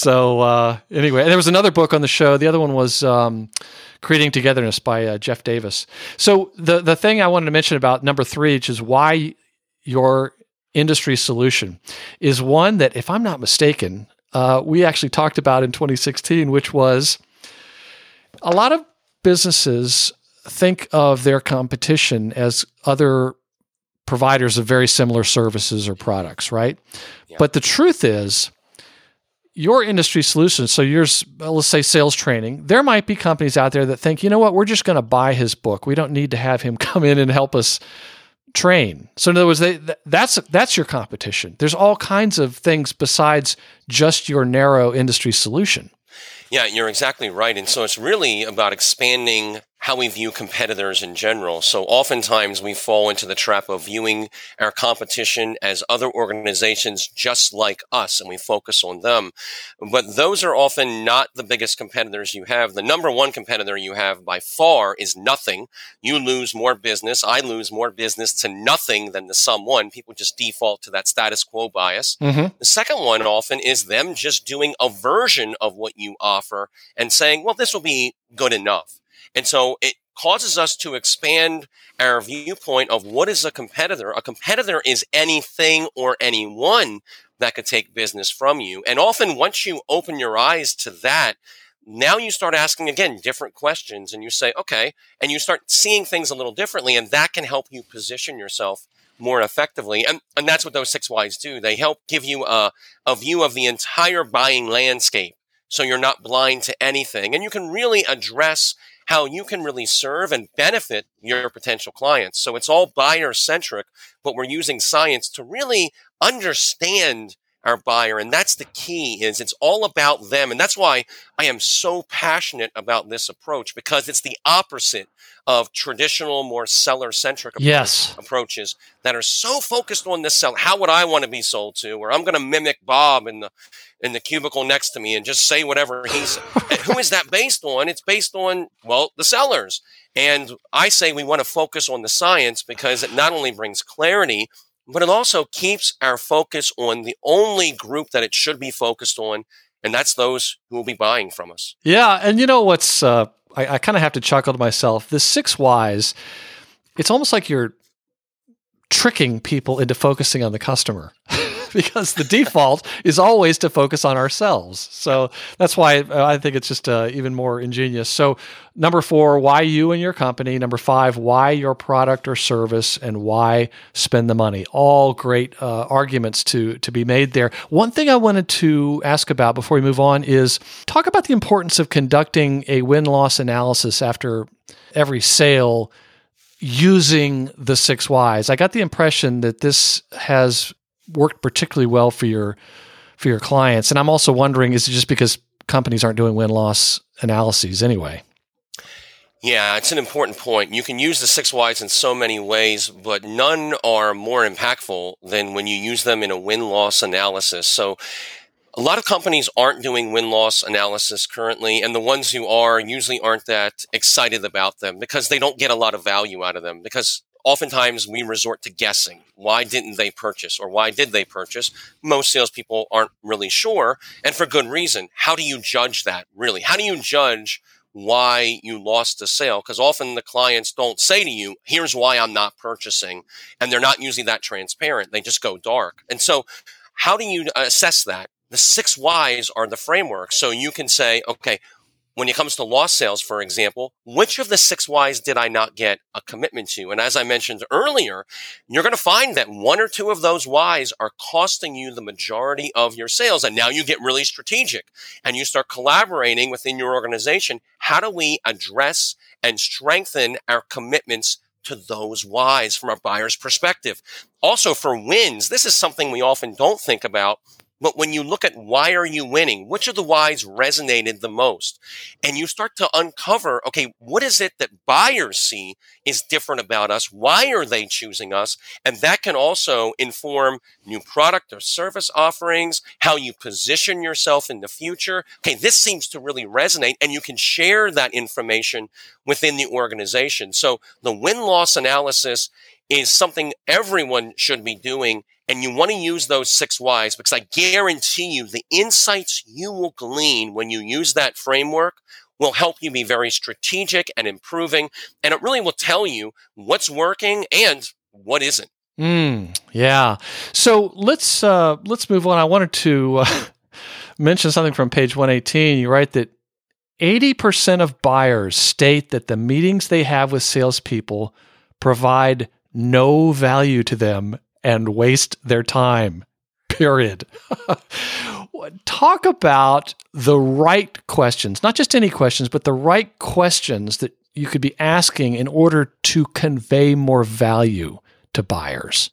Speaker 3: So anyway, and there was another book on the show. The other one was Creating Togetherness by Jeff Davis. So the thing I wanted to mention about number 3, which is why your industry solution, is one that, if I'm not mistaken, we actually talked about in 2016, which was a lot of businesses think of their competition as other providers of very similar services or products, right? Yeah. But the truth is, your industry solution, so yours, let's say sales training, there might be companies out there that think, you know what, we're just going to buy his book. We don't need to have him come in and help us train. So in other words, that's your competition. There's all kinds of things besides just your narrow industry solution.
Speaker 1: Yeah, you're exactly right. And so it's really about expanding how we view competitors in general. So oftentimes we fall into the trap of viewing our competition as other organizations just like us, and we focus on them. But those are often not the biggest competitors you have. The number one competitor you have by far is nothing. You lose more business. I lose more business to nothing than to someone. People just default to that status quo bias. Mm-hmm. The second one often is them just doing a version of what you offer and saying, well, this will be good enough. And so it causes us to expand our viewpoint of what is a competitor. A competitor is anything or anyone that could take business from you. And often once you open your eyes to that, now you start asking, again, different questions, and you say, okay, and you start seeing things a little differently, and that can help you position yourself more effectively. And that's what those 6 whys do. They help give you a view of the entire buying landscape, so you're not blind to anything. And you can really address how you can really serve and benefit your potential clients. So it's all buyer-centric, but we're using science to really understand our buyer. And that's the key, is it's all about them. And that's why I am so passionate about this approach, because it's the opposite of traditional, more seller-centric approaches that are so focused on the seller. How would I want to be sold to? Or I'm going to mimic Bob in the cubicle next to me and just say whatever he said. And who is that based on? It's based on, well, the sellers. And I say we want to focus on the science, because it not only brings clarity, but it also keeps our focus on the only group that it should be focused on, and that's those who will be buying from us.
Speaker 3: Yeah, and you know what's, I kind of have to chuckle to myself. The 6 whys, it's almost like you're tricking people into focusing on the customer. Because the default is always to focus on ourselves. So that's why I think it's just even more ingenious. So number 4, why you and your company. Number 5, why your product or service, and why spend the money. All great arguments to be made there. One thing I wanted to ask about before we move on is talk about the importance of conducting a win-loss analysis after every sale using the 6 whys. I got the impression that this has worked particularly well for your clients. And I'm also wondering, is it just because companies aren't doing win-loss analyses anyway?
Speaker 1: Yeah, it's an important point. You can use the 6 whys in so many ways, but none are more impactful than when you use them in a win-loss analysis. So a lot of companies aren't doing win-loss analysis currently, and the ones who are usually aren't that excited about them because they don't get a lot of value out of them, because oftentimes we resort to guessing. Why didn't they purchase, or why did they purchase? Most salespeople aren't really sure, and for good reason. How do you judge that, really? How do you judge why you lost the sale? Because often the clients don't say to you, here's why I'm not purchasing, and they're not usually that transparent. They just go dark. And so how do you assess that? The 6 whys are the framework. So you can say, okay, when it comes to lost sales, for example, which of the 6 whys did I not get a commitment to? And as I mentioned earlier, you're going to find that 1 or 2 of those whys are costing you the majority of your sales. And now you get really strategic and you start collaborating within your organization. How do we address and strengthen our commitments to those whys from a buyer's perspective. Also for wins, this is something we often don't think about. But when you look at why are you winning, which of the whys resonated the most? And you start to uncover, okay, what is it that buyers see is different about us? Why are they choosing us? And that can also inform new product or service offerings, how you position yourself in the future. Okay, this seems to really resonate, and you can share that information within the organization. So the win-loss analysis is something everyone should be doing. And you want to use those 6 whys because I guarantee you the insights you will glean when you use that framework will help you be very strategic and improving. And it really will tell you what's working and what isn't.
Speaker 3: Yeah. So let's move on. I wanted to mention something from page 118. You write that 80% of buyers state that the meetings they have with salespeople provide no value to them and waste their time, period. Talk about the right questions, not just any questions, but the right questions that you could be asking in order to convey more value to buyers.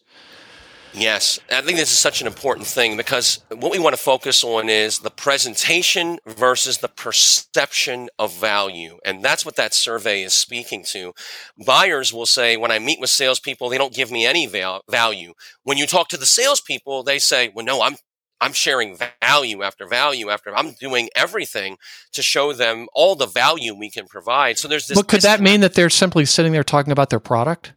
Speaker 1: Yes, I think this is such an important thing because what we want to focus on is the presentation versus the perception of value. And that's what that survey is speaking to. Buyers will say, when I meet with salespeople, they don't give me any value. When you talk to the salespeople, they say, well, no, I'm sharing value after value after. I'm doing everything to show them all the value we can provide. So there's this.
Speaker 3: But could that mean that they're simply sitting there talking about their product?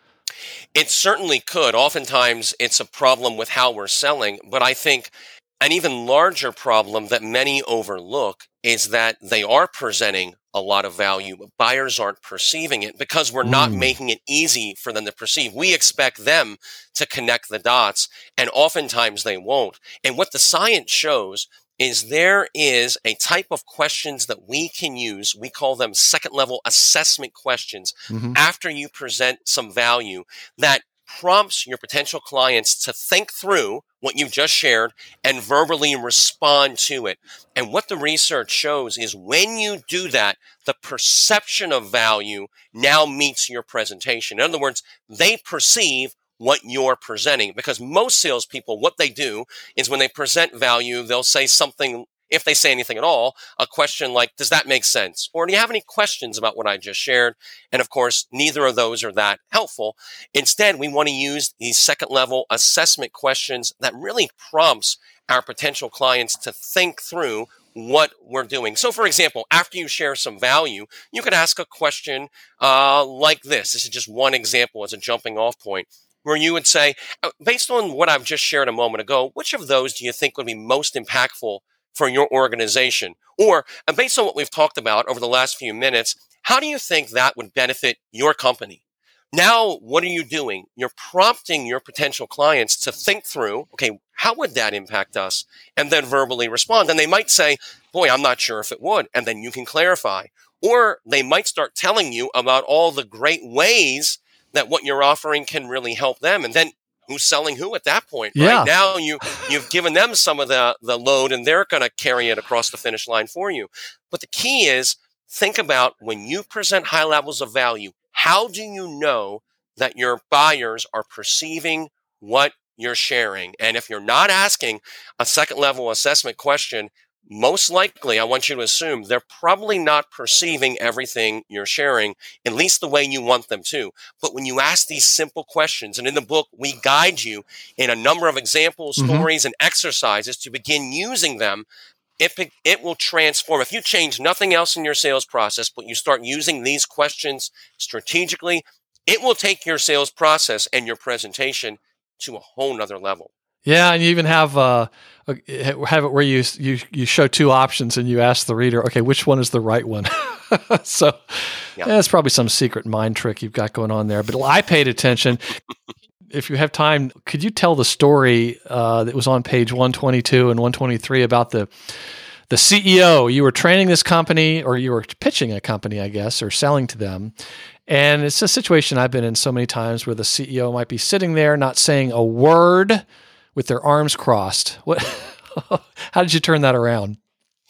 Speaker 1: It certainly could. Oftentimes, it's a problem with how we're selling. But I think an even larger problem that many overlook is that they are presenting a lot of value, but buyers aren't perceiving it because we're not making it easy for them to perceive. We expect them to connect the dots, and oftentimes they won't. And what the science shows is there is a type of questions that we can use. We call them second-level assessment questions after you present some value that prompts your potential clients to think through what you've just shared and verbally respond to it. And what the research shows is when you do that, the perception of value now meets your presentation. In other words, they perceive what you're presenting, because most salespeople, what they do is when they present value, they'll say something, if they say anything at all, a question like, does that make sense? Or do you have any questions about what I just shared? And of course, neither of those are that helpful. Instead, we want to use these second level assessment questions that really prompts our potential clients to think through what we're doing. So for example, after you share some value, you could ask a question like this. This is just one example as a jumping off point, where you would say, based on what I've just shared a moment ago, which of those do you think would be most impactful for your organization? Or based on what we've talked about over the last few minutes, how do you think that would benefit your company? Now, what are you doing? You're prompting your potential clients to think through, okay, how would that impact us? And then verbally respond. And they might say, boy, I'm not sure if it would. And then you can clarify. Or they might start telling you about all the great ways that what you're offering can really help them. And then who's selling who at that point? Right?
Speaker 3: Yeah.
Speaker 1: Now you've given them some of the load, and they're going to carry it across the finish line for you. But the key is, think about when you present high levels of value, how do you know that your buyers are perceiving what you're sharing? And if you're not asking a second level assessment question, most likely, I want you to assume they're probably not perceiving everything you're sharing, at least the way you want them to. But when you ask these simple questions, and in the book, we guide you in a number of examples, stories, and exercises to begin using them, it will transform. If you change nothing else in your sales process, but you start using these questions strategically, it will take your sales process and your presentation to a whole nother level.
Speaker 3: Yeah, and you even have it where you show 2 options and you ask the reader, okay, which one is the right one? So that's probably some secret mind trick you've got going on there. But I paid attention. If you have time, could you tell the story that was on page 122 and 123 about the CEO? You were training this company, or you were pitching a company, I guess, or selling to them. And it's a situation I've been in so many times where the CEO might be sitting there not saying a word with their arms crossed. How did you turn that around?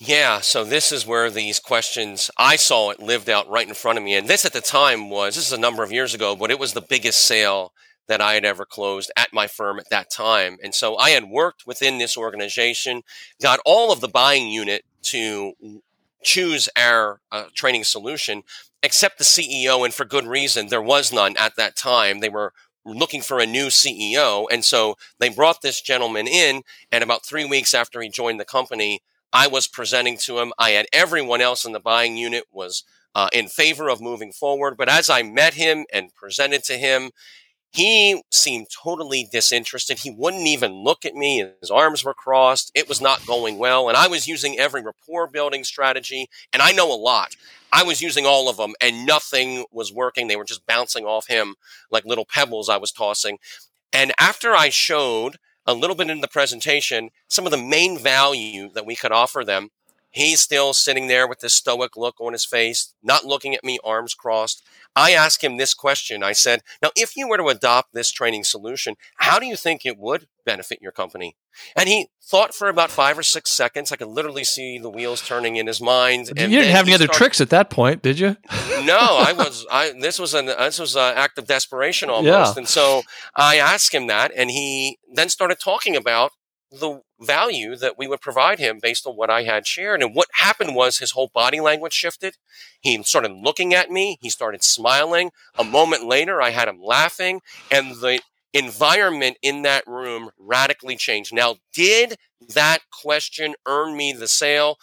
Speaker 1: Yeah, so this is where these questions, I saw it lived out right in front of me. And this at the time this is a number of years ago, but it was the biggest sale that I had ever closed at my firm at that time. And so I had worked within this organization, got all of the buying unit to choose our training solution, except the CEO. And for good reason, there was none at that time. They were looking for a new CEO. And so they brought this gentleman in. And about 3 weeks after he joined the company, I was presenting to him. I had everyone else in the buying unit was in favor of moving forward. But as I met him and presented to him, he seemed totally disinterested. He wouldn't even look at me. His arms were crossed. It was not going well. And I was using every rapport building strategy. And I know a lot. I was using all of them and nothing was working. They were just bouncing off him like little pebbles I was tossing. And after I showed a little bit in the presentation some of the main value that we could offer them, he's still sitting there with this stoic look on his face, not looking at me, arms crossed. I asked him this question. I said, now, if you were to adopt this training solution, how do you think it would benefit your company? And he thought for about 5 or 6 seconds. I could literally see the wheels turning in his mind.
Speaker 3: And you didn't have any other tricks at that point, did you?
Speaker 1: No, this was an act of desperation almost. Yeah. And so I asked him that, and he then started talking about the value that we would provide him based on what I had shared. And what happened was his whole body language shifted. He started looking at me. He started smiling. A moment later, I had him laughing, and the environment in that room radically changed. Now, did that question earn me the sale?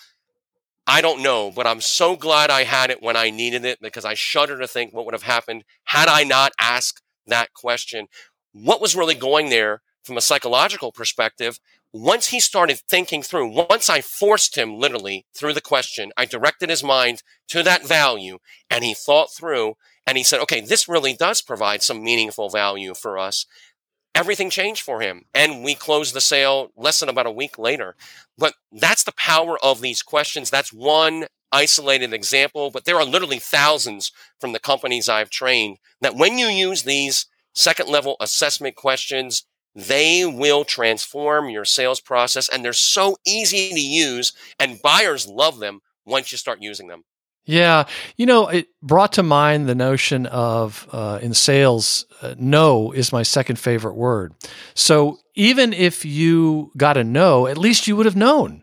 Speaker 1: I don't know, but I'm so glad I had it when I needed it, because I shudder to think what would have happened had I not asked that question. What was really going there from a psychological perspective? Once he started thinking through, once I forced him literally through the question, I directed his mind to that value, and he thought through, and he said, okay, this really does provide some meaningful value for us. Everything changed for him, and we closed the sale less than about a week later. But that's the power of these questions. That's one isolated example, but there are literally thousands from the companies I've trained that when you use these second level assessment questions, they will transform your sales process, and they're so easy to use, and buyers love them once you start using them.
Speaker 3: Yeah. It brought to mind the notion of, in sales, no is my second favorite word. So even if you got a no, at least you would have known.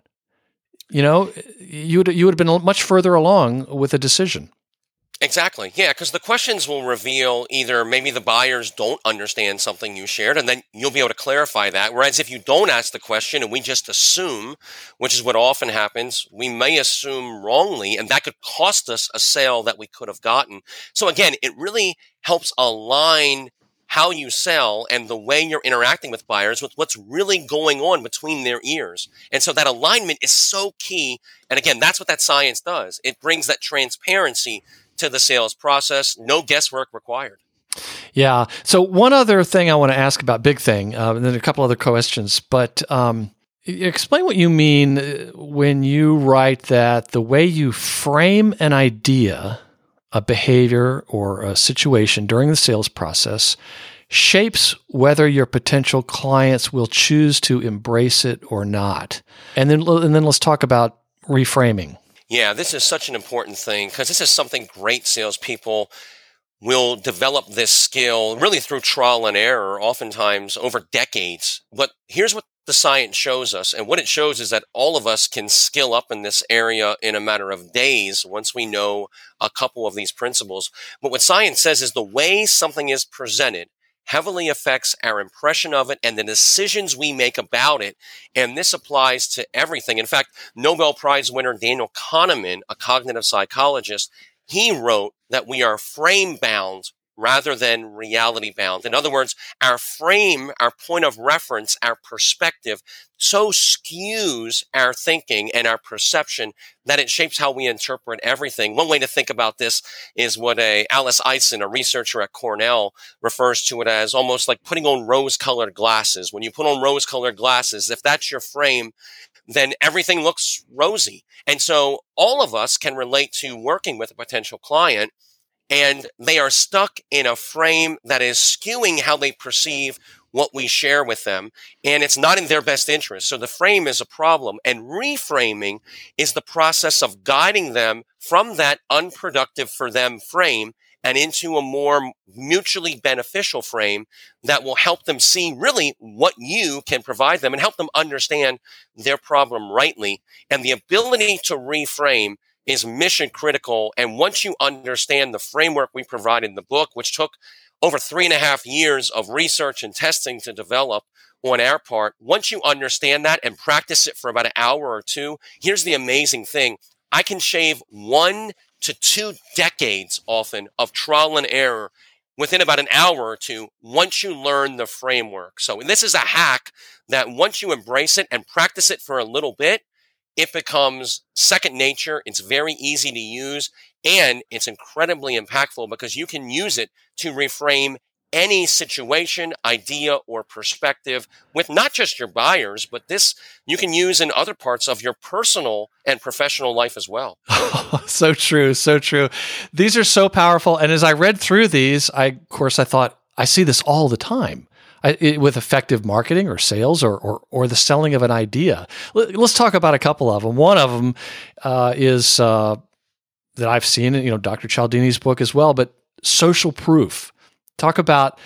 Speaker 3: You would have been much further along with a decision.
Speaker 1: Exactly. Yeah, because the questions will reveal either maybe the buyers don't understand something you shared, and then you'll be able to clarify that. Whereas if you don't ask the question and we just assume, which is what often happens, we may assume wrongly, and that could cost us a sale that we could have gotten. So again, it really helps align how you sell and the way you're interacting with buyers with what's really going on between their ears. And so that alignment is so key. And again, that's what that science does. It brings that transparency to the sales process. No guesswork required.
Speaker 3: Yeah. So one other thing I want to ask about, big thing, and then a couple other questions, but explain what you mean when you write that the way you frame an idea, a behavior, or a situation during the sales process shapes whether your potential clients will choose to embrace it or not. And then let's talk about reframing.
Speaker 1: Yeah, this is such an important thing, because this is something great salespeople will develop this skill really through trial and error, oftentimes over decades. But here's what the science shows us. And what it shows is that all of us can skill up in this area in a matter of days once we know a couple of these principles. But what science says is the way something is presented heavily affects our impression of it and the decisions we make about it. And this applies to everything. In fact, Nobel Prize winner Daniel Kahneman, a cognitive psychologist, he wrote that we are frame bound rather than reality bound. In other words, our frame, our point of reference, our perspective so skews our thinking and our perception that it shapes how we interpret everything. One way to think about this is what Alice Eisen, a researcher at Cornell, refers to it as almost like putting on rose-colored glasses. When you put on rose-colored glasses, if that's your frame, then everything looks rosy. And so all of us can relate to working with a potential client, and they are stuck in a frame that is skewing how they perceive what we share with them, and it's not in their best interest. So the frame is a problem, and reframing is the process of guiding them from that unproductive for them frame and into a more mutually beneficial frame that will help them see really what you can provide them and help them understand their problem rightly. And the ability to reframe is mission critical. And once you understand the framework we provide in the book, which took over 3.5 years of research and testing to develop on our part, once you understand that and practice it for about an hour or two, here's the amazing thing. I can shave 1 to 2 decades often of trial and error within about an hour or two once you learn the framework. So this is a hack that once you embrace it and practice it for a little bit, it becomes second nature. It's very easy to use, and it's incredibly impactful because you can use it to reframe any situation, idea, or perspective with not just your buyers, but this you can use in other parts of your personal and professional life as well.
Speaker 3: So true, so true. These are so powerful. And as I read through these, I thought, I see this all the time with effective marketing or sales or the selling of an idea. Let's talk about a couple of them. One of them is that I've seen, Dr. Cialdini's book as well, but social proof. Talk about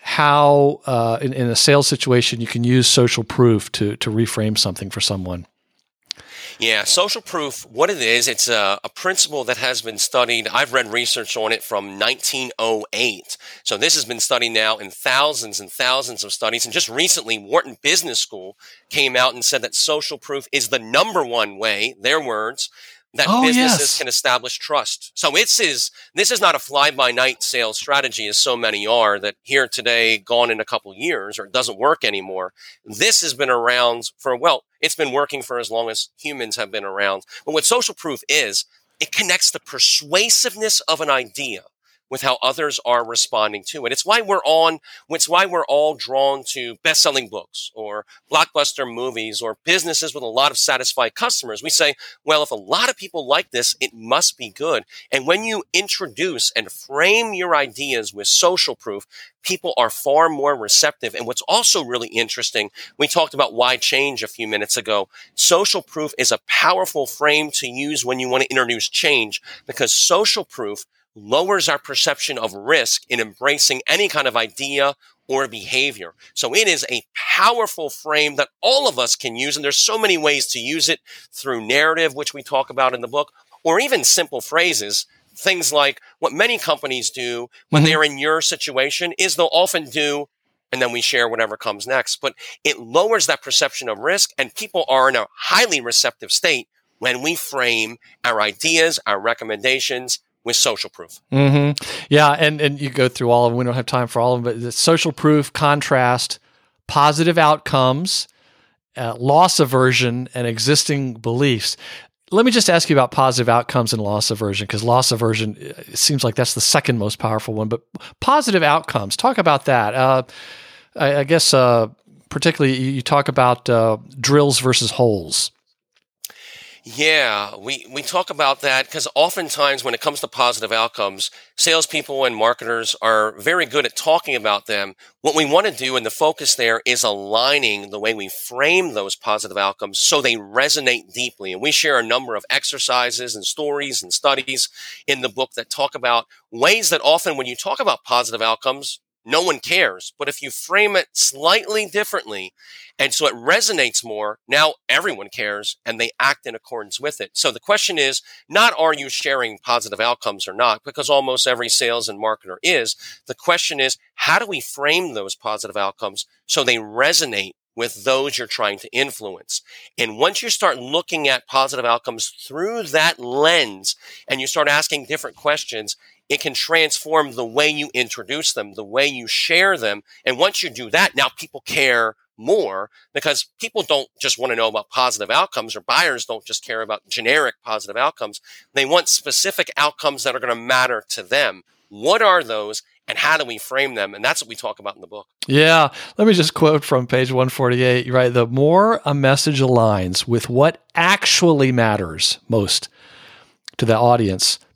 Speaker 3: how in a sales situation you can use social proof to reframe something for someone.
Speaker 1: Yeah, social proof, what it is, it's a principle that has been studied. I've read research on it from 1908. So this has been studied now in thousands and thousands of studies. And just recently, Wharton Business School came out and said that social proof is the number one way, their words, that businesses can establish trust. So this is not a fly-by-night sales strategy, as so many are, that here today, gone in a couple years, or it doesn't work anymore. This has been around it's been working for as long as humans have been around. But what social proof is, it connects the persuasiveness of an idea with how others are responding to it. It's why we're all drawn to best-selling books or blockbuster movies or businesses with a lot of satisfied customers. We say, well, if a lot of people like this, it must be good. And when you introduce and frame your ideas with social proof, people are far more receptive. And what's also really interesting, we talked about why change a few minutes ago. Social proof is a powerful frame to use when you want to introduce change, because social proof lowers our perception of risk in embracing any kind of idea or behavior. So it is a powerful frame that all of us can use. And there's so many ways to use it through narrative, which we talk about in the book, or even simple phrases. Things like what many companies do when they're in your situation is they'll often do, and then we share whatever comes next. But it lowers that perception of risk, and people are in a highly receptive state when we frame our ideas, our recommendations, with social proof.
Speaker 3: Mm-hmm. Yeah, and you go through all of them. We don't have time for all of them, but the social proof, contrast, positive outcomes, loss aversion, and existing beliefs. Let me just ask you about positive outcomes and loss aversion, because loss aversion, it seems like that's the second most powerful one. But positive outcomes, talk about that. I guess particularly you talk about drills versus holes.
Speaker 1: Yeah, we talk about that because oftentimes when it comes to positive outcomes, salespeople and marketers are very good at talking about them. What we want to do, and the focus there, is aligning the way we frame those positive outcomes so they resonate deeply. And we share a number of exercises and stories and studies in the book that talk about ways that often when you talk about positive outcomes, no one cares. But if you frame it slightly differently, and so it resonates more, now everyone cares and they act in accordance with it. So the question is not, are you sharing positive outcomes or not? Because almost every sales and marketer is. The question is, how do we frame those positive outcomes so they resonate with those you're trying to influence? And once you start looking at positive outcomes through that lens and you start asking different questions, it can transform the way you introduce them, the way you share them. And once you do that, now people care more, because people don't just want to know about positive outcomes, or buyers don't just care about generic positive outcomes. They want specific outcomes that are going to matter to them. What are those, and how do we frame them? And that's what we talk about in the book.
Speaker 3: Yeah. Let me just quote from page 148. You write, the more a message aligns with what actually matters most to the audience,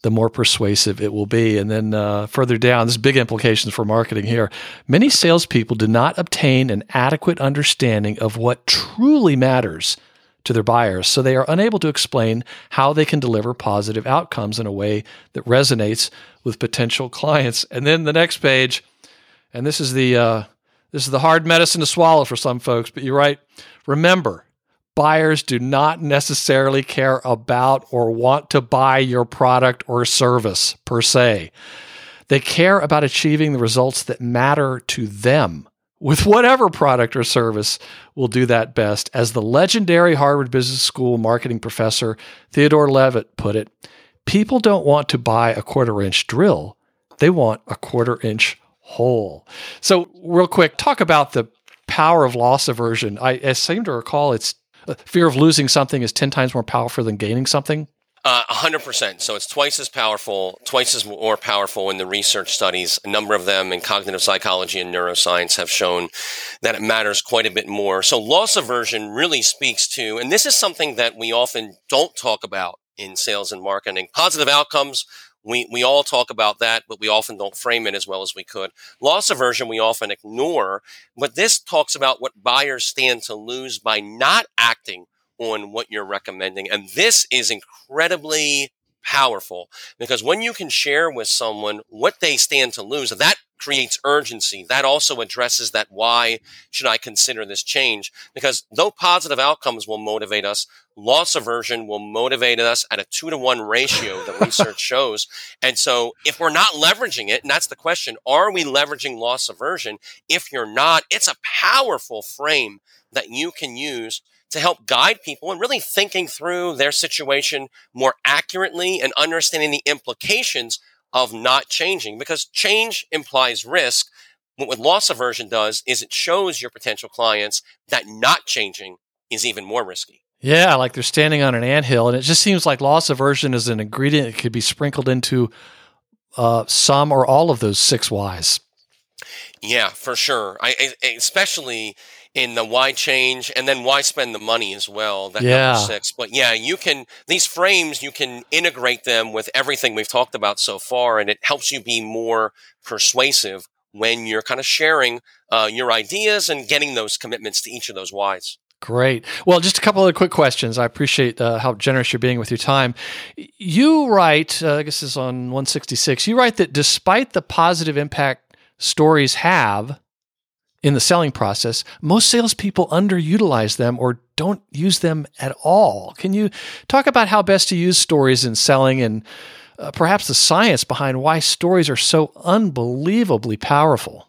Speaker 3: the more persuasive it will be. And then further down, there's big implications for marketing here. Many salespeople do not obtain an adequate understanding of what truly matters to their buyers, so they are unable to explain how they can deliver positive outcomes in a way that resonates with potential clients. And then the next page, and this is the hard medicine to swallow for some folks, but you write, remember, buyers do not necessarily care about or want to buy your product or service per se. They care about achieving the results that matter to them with whatever product or service will do that best. As the legendary Harvard Business School marketing professor Theodore Levitt put it, people don't want to buy a quarter-inch drill. They want a quarter-inch hole. So real quick, talk about the power of loss aversion. I seem to recall it's fear of losing something is 10 times more powerful than gaining something.
Speaker 1: 100%. So it's twice as more powerful in the research studies. A number of them in cognitive psychology and neuroscience have shown that it matters quite a bit more. So loss aversion really speaks to, and this is something that we often don't talk about in sales and marketing. Positive outcomes, we all talk about that, but we often don't frame it as well as we could. Loss aversion, we often ignore, but this talks about what buyers stand to lose by not acting on what you're recommending. And this is incredibly powerful because when you can share with someone what they stand to lose, that creates urgency. That also addresses that why should I consider this change? Because though positive outcomes will motivate us, loss aversion will motivate us at a 2-to-1 ratio, the research shows. And so if we're not leveraging it, and that's the question, are we leveraging loss aversion? If you're not, it's a powerful frame that you can use to help guide people and really thinking through their situation more accurately and understanding the implications of not changing, because change implies risk. What loss aversion does is it shows your potential clients that not changing is even more risky.
Speaker 3: Yeah, like they're standing on an anthill, and it just seems like loss aversion is an ingredient that could be sprinkled into some or all of those 6 whys.
Speaker 1: Yeah, for sure. Especially in the why change and then why spend the money as well. That number 6. But yeah, these frames, you can integrate them with everything we've talked about so far, and it helps you be more persuasive when you're kind of sharing your ideas and getting those commitments to each of those whys.
Speaker 3: Great. Well, just a couple of quick questions. I appreciate how generous you're being with your time. You write, I guess this is on 166, you write that despite the positive impact stories have in the selling process, most salespeople underutilize them or don't use them at all. Can you talk about how best to use stories in selling and perhaps the science behind why stories are so unbelievably powerful?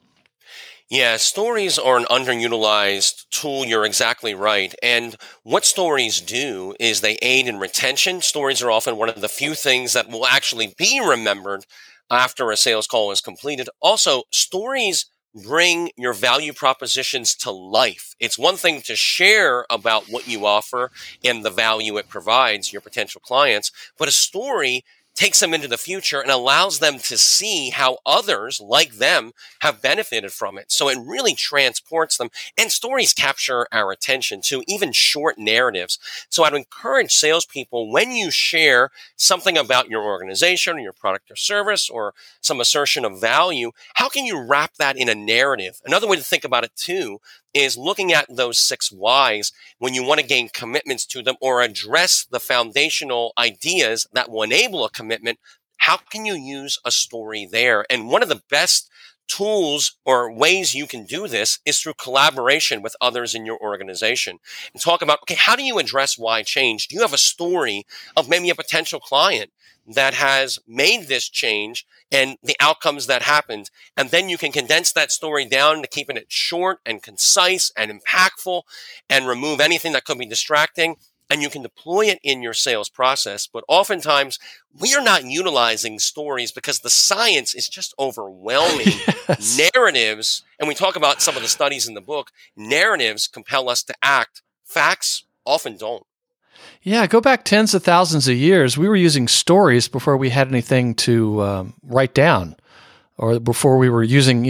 Speaker 1: Yeah, stories are an underutilized tool. You're exactly right. And what stories do is they aid in retention. Stories are often one of the few things that will actually be remembered after a sales call is completed. Also, stories bring your value propositions to life. It's one thing to share about what you offer and the value it provides your potential clients, but a story takes them into the future and allows them to see how others like them have benefited from it. So it really transports them. And stories capture our attention too, even short narratives. So I'd encourage salespeople, when you share something about your organization or your product or service or some assertion of value, how can you wrap that in a narrative? Another way to think about it too is looking at those 6 whys when you want to gain commitments to them or address the foundational ideas that will enable a commitment. How can you use a story there? And one of the best tools or ways you can do this is through collaboration with others in your organization and talk about, okay, how do you address why change? Do you have a story of maybe a potential client that has made this change and the outcomes that happened? And then you can condense that story down to keeping it short and concise and impactful and remove anything that could be distracting. And you can deploy it in your sales process. But oftentimes we are not utilizing stories because the science is just overwhelming. Yes. Narratives, and we talk about some of the studies in the book, narratives compel us to act. Facts often don't.
Speaker 3: Yeah, go back tens of thousands of years. We were using stories before we had anything to write down, or before we were using,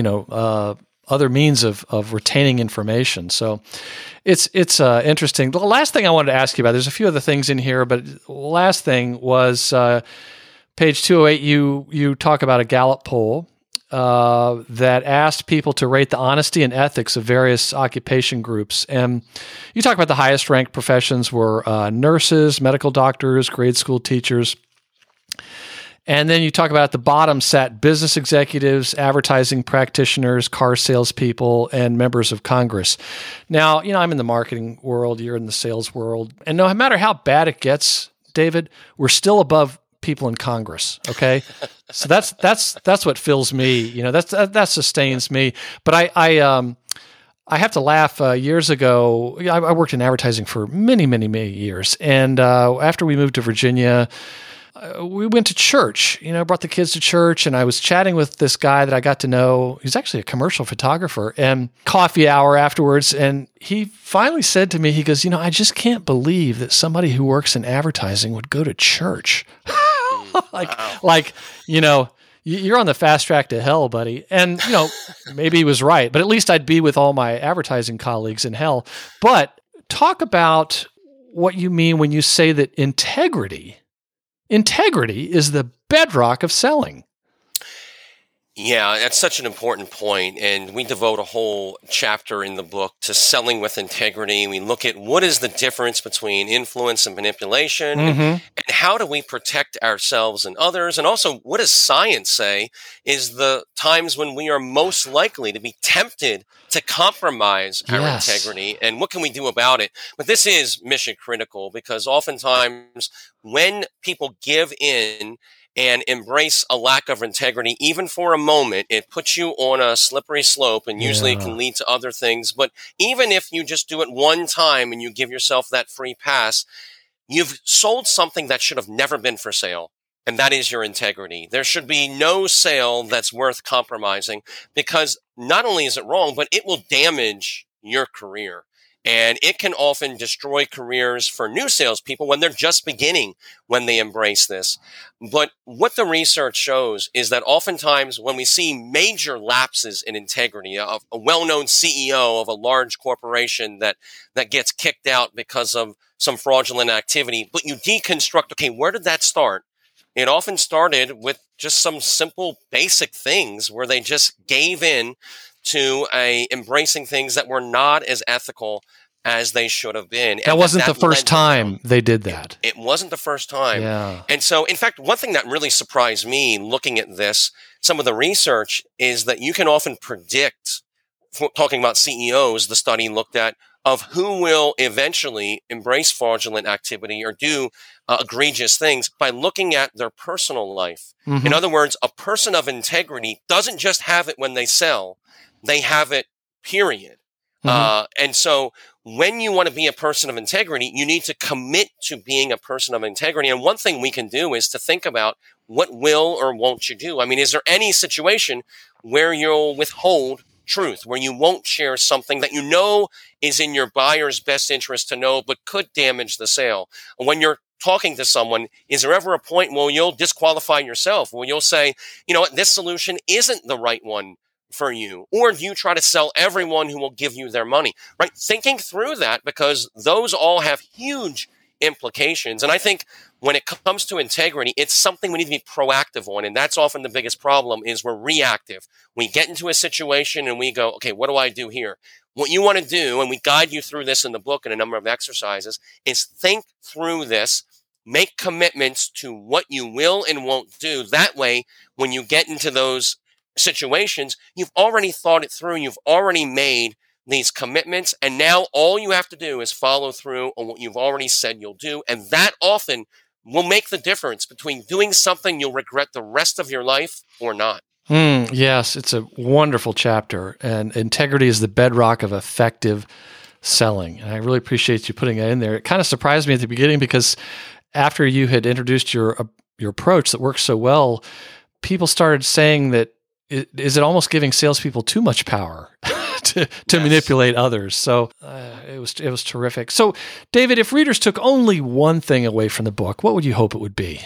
Speaker 3: other means of retaining information. So it's interesting. The last thing I wanted to ask you about, there's a few other things in here, but the last thing was page 208, you talk about a Gallup poll that asked people to rate the honesty and ethics of various occupation groups. And you talk about the highest ranked professions were nurses, medical doctors, grade school teachers. And then you talk about at the bottom sat business executives, advertising practitioners, car salespeople, and members of Congress. Now, I'm in the marketing world, you're in the sales world. And no matter how bad it gets, David, we're still above people in Congress. Okay. So that's what fills me, that sustains me. But I have to laugh. Years ago, I worked in advertising for many, many, many years. And after we moved to Virginia, we went to church, brought the kids to church, and I was chatting with this guy that I got to know. He's actually a commercial photographer, and coffee hour afterwards. And he finally said to me, he goes, I just can't believe that somebody who works in advertising would go to church. You're on the fast track to hell, buddy. And, maybe he was right, but at least I'd be with all my advertising colleagues in hell. But talk about what you mean when you say that integrity is the bedrock of selling.
Speaker 1: Yeah, that's such an important point, and we devote a whole chapter in the book to selling with integrity. We look at what is the difference between influence and manipulation, and how do we protect ourselves and others, and also what does science say is the times when we are most likely to be tempted to compromise our integrity, and what can we do about it? But this is mission critical, because oftentimes when people give in and embrace a lack of integrity, even for a moment, it puts you on a slippery slope, and usually it can lead to other things. But even if you just do it one time and you give yourself that free pass, you've sold something that should have never been for sale. And that is your integrity. There should be no sale that's worth compromising, because not only is it wrong, but it will damage your career. And it can often destroy careers for new salespeople when they're just beginning, when they embrace this. But what the research shows is that oftentimes when we see major lapses in integrity, a well-known CEO of a large corporation that gets kicked out because of some fraudulent activity, but you deconstruct, okay, where did that start? It often started with just some simple basic things where they just gave in to embracing things that were not as ethical as they should have been.
Speaker 3: That wasn't the first time they did that.
Speaker 1: It wasn't the first time.
Speaker 3: Yeah.
Speaker 1: And so, in fact, one thing that really surprised me looking at this, some of the research, is that you can often predict, talking about CEOs, the study looked at, of who will eventually embrace fraudulent activity or do egregious things by looking at their personal life. In other words, a person of integrity doesn't just have it when they sell, they have it, period. And so when you want to be a person of integrity, you need to commit to being a person of integrity. And one thing we can do is to think about what will or won't you do. I mean, is there any situation where you'll withhold truth, where you won't share something that you know is in your buyer's best interest to know, but could damage the sale? When you're talking to someone, is there ever a point where you'll disqualify yourself, where you'll say, you know what, this solution isn't the right one for you? Or do you try to sell everyone who will give you their money, right? Thinking through that, because those all have huge implications. And I think when it comes to integrity, it's something we need to be proactive on. And that's often the biggest problem, is we're reactive. We get into a situation and we go, okay, what do I do here? What you want to do, and we guide you through this in the book in a number of exercises, is think through this, make commitments to what you will and won't do. That way, when you get into those situations, you've already thought it through, you've already made these commitments, and now all you have to do is follow through on what you've already said you'll do. And that often will make the difference between doing something you'll regret the rest of your life or not.
Speaker 3: Yes, it's a wonderful chapter, and integrity is the bedrock of effective selling. And I really appreciate you putting that in there. It kind of surprised me at the beginning, because after you had introduced your approach that works so well, people started saying that, is it almost giving salespeople too much power to manipulate others? So it was terrific. So, David, if readers took only one thing away from the book, what would you hope it would be?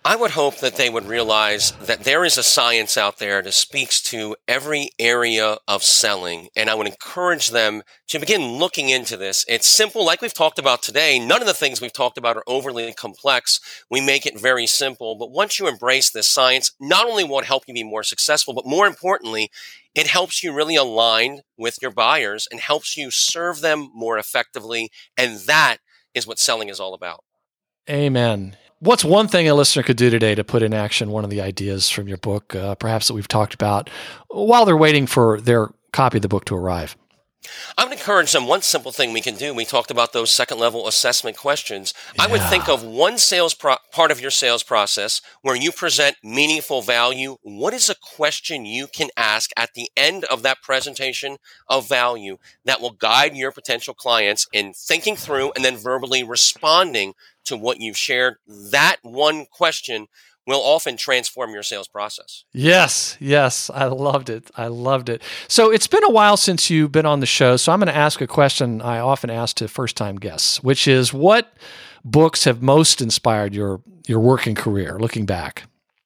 Speaker 1: I would hope that they would realize that there is a science out there that speaks to every area of selling. And I would encourage them to begin looking into this. It's simple, like we've talked about today. None of the things we've talked about are overly complex. We make it very simple. But once you embrace this science, not only will it help you be more successful, but more importantly, it helps you really align with your buyers and helps you serve them more effectively. And that is what selling is all about.
Speaker 3: Amen. What's one thing a listener could do today to put in action one of the ideas from your book, perhaps that we've talked about, while they're waiting for their copy of the book to arrive?
Speaker 1: I would encourage them. One simple thing we can do, we talked about those second level assessment questions. Yeah. I would think of one part of your sales process where you present meaningful value. What is a question you can ask at the end of that presentation of value that will guide your potential clients in thinking through and then verbally responding to what you've shared? That one question will often transform your sales process.
Speaker 3: Yes. I loved it. So it's been a while since you've been on the show, so I'm going to ask a question I often ask to first-time guests, which is, what books have most inspired your working career, looking back?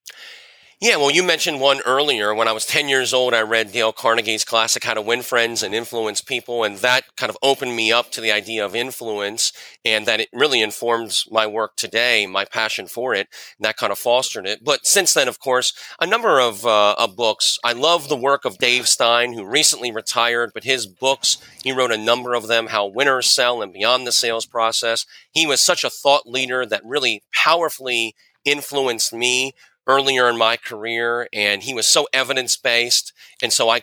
Speaker 1: Yeah, well, you mentioned one earlier. When I was 10 years old, I read Dale Carnegie's classic, How to Win Friends and Influence People, and that kind of opened me up to the idea of influence, and that it really informs my work today, my passion for it, and that kind of fostered it. But since then, of course, a number of books. I love the work of Dave Stein, who recently retired, but his books, he wrote a number of them, How Winners Sell and Beyond the Sales Process. He was such a thought leader that really powerfully influenced me earlier in my career, and he was so evidence-based, and so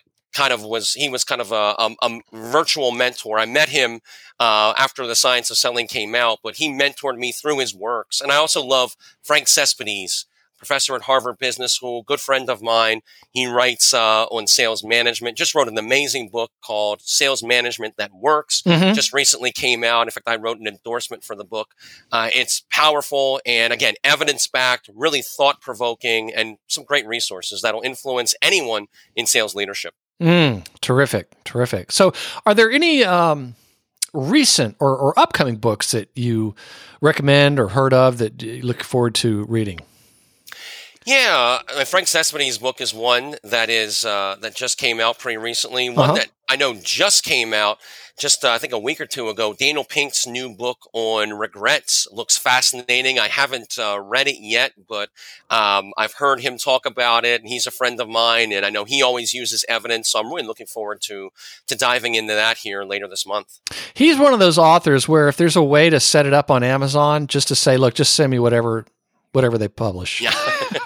Speaker 1: he was kind of a virtual mentor. I met him after The Science of Selling came out, but he mentored me through his works. And I also love Frank Cespedes, professor at Harvard Business School, good friend of mine. He writes on sales management, just wrote an amazing book called Sales Management That Works. Just recently came out. In fact, I wrote an endorsement for the book. It's powerful and, again, evidence-backed, really thought-provoking, and some great resources that'll influence anyone in sales leadership.
Speaker 3: Terrific. So are there any recent or upcoming books that you recommend or heard of that you look forward to reading?
Speaker 1: Yeah, Frank Cespedes' book is one that just came out pretty recently. One that I know just came out I think a week or two ago. Daniel Pink's new book on regrets looks fascinating. I haven't read it yet, but I've heard him talk about it, and he's a friend of mine, and I know he always uses evidence, so I'm really looking forward to diving into that here later this month. He's
Speaker 3: one of those authors where if there's a way to set it up on Amazon, just to say, look, just send me whatever they publish.
Speaker 1: Yeah.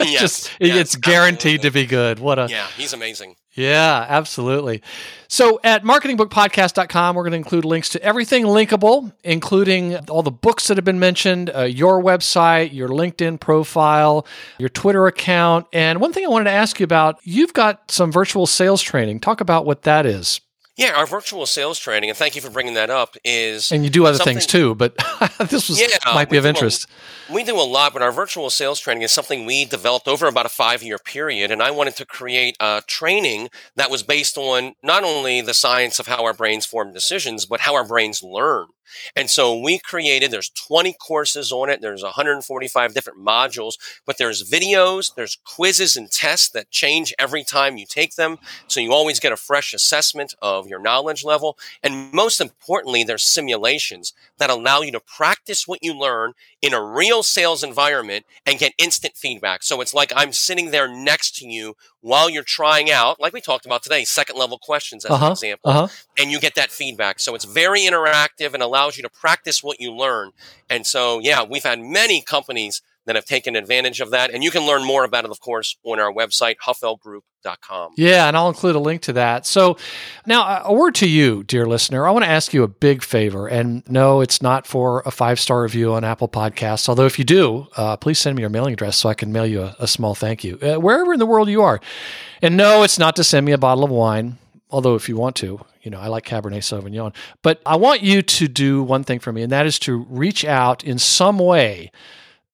Speaker 3: It's guaranteed to be good.
Speaker 1: He's amazing.
Speaker 3: Yeah, absolutely. So at marketingbookpodcast.com, we're going to include links to everything linkable, including all the books that have been mentioned, your website, your LinkedIn profile, your Twitter account. And one thing I wanted to ask you about, you've got some virtual sales training. Talk about what that is.
Speaker 1: Yeah, our virtual sales training, and thank you for bringing that up, is...
Speaker 3: And you do other things too, but this might be of interest.
Speaker 1: We do a lot, but our virtual sales training is something we developed over about a 5-year period, and I wanted to create a training that was based on not only the science of how our brains form decisions, but how our brains learn. And so there's 20 courses on it, there's 145 different modules, but there's videos, there's quizzes and tests that change every time you take them, so you always get a fresh assessment of your knowledge level. And most importantly, there's simulations that allow you to practice what you learn in a real sales environment and get instant feedback. So it's like I'm sitting there next to you while you're trying out, like we talked about today, second level questions as an example, and you get that feedback. So it's very interactive and allows you to practice what you learn. And so, we've had many companies that have taken advantage of that. And you can learn more about it, of course, on our website, huffelgroup.com.
Speaker 3: Yeah, and I'll include a link to that. So now a word to you, dear listener. I want to ask you a big favor. And no, it's not for a 5-star review on Apple Podcasts. Although if you do, please send me your mailing address so I can mail you a small thank you, wherever in the world you are. And no, it's not to send me a bottle of wine. Although if you want to, I like Cabernet Sauvignon. But I want you to do one thing for me, and that is to reach out in some way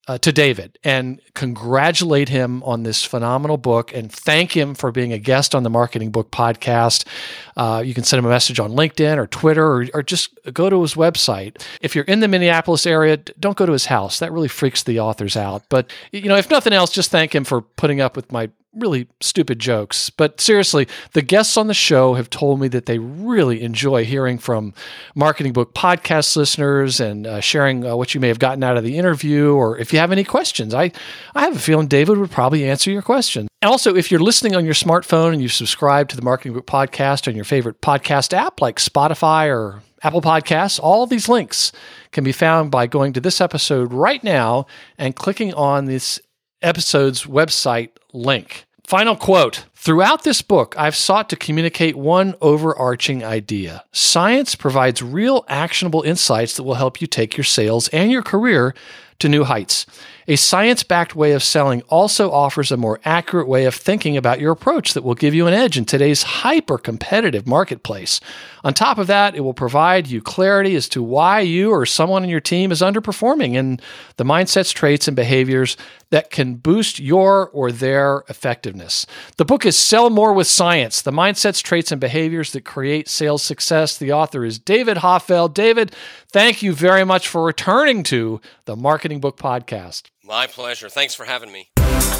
Speaker 3: to David and congratulate him on this phenomenal book and thank him for being a guest on the Marketing Book Podcast. You can send him a message on LinkedIn or Twitter or just go to his website. If you're in the Minneapolis area, don't go to his house. That really freaks the authors out. But, if nothing else, just thank him for putting up with my really stupid jokes. But seriously, the guests on the show have told me that they really enjoy hearing from Marketing Book Podcast listeners and sharing what you may have gotten out of the interview, or if you have any questions. I have a feeling David would probably answer your question. And also, if you're listening on your smartphone and you subscribe to the Marketing Book Podcast on your favorite podcast app like Spotify or Apple Podcasts, all these links can be found by going to this episode right now and clicking on this episode's website link. Final quote. Throughout this book, I've sought to communicate one overarching idea. Science provides real actionable insights that will help you take your sales and your career to new heights. A science-backed way of selling also offers a more accurate way of thinking about your approach that will give you an edge in today's hyper-competitive marketplace. On top of that, it will provide you clarity as to why you or someone in your team is underperforming and the mindsets, traits, and behaviors that can boost your or their effectiveness. The book is Sell More with Science, the mindsets, traits, and behaviors that create sales success. The author is David Hoffeld. David, thank you very much for returning to the Marketing Book Podcast.
Speaker 1: My pleasure. Thanks for having me.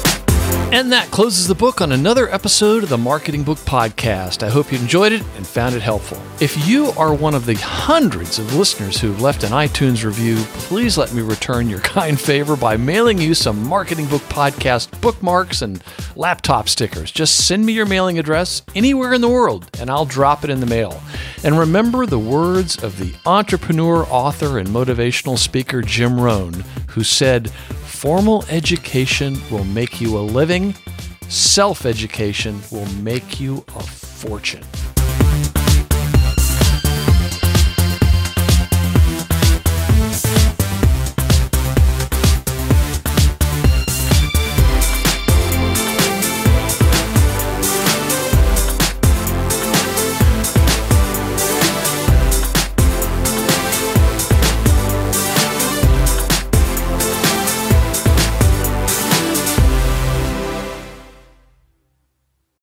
Speaker 3: And that closes the book on another episode of the Marketing Book Podcast. I hope you enjoyed it and found it helpful. If you are one of the hundreds of listeners who've left an iTunes review, please let me return your kind favor by mailing you some Marketing Book Podcast bookmarks and laptop stickers. Just send me your mailing address anywhere in the world, and I'll drop it in the mail. And remember the words of the entrepreneur, author, and motivational speaker Jim Rohn, who said, "Formal education will make you a living. Self-education will make you a fortune."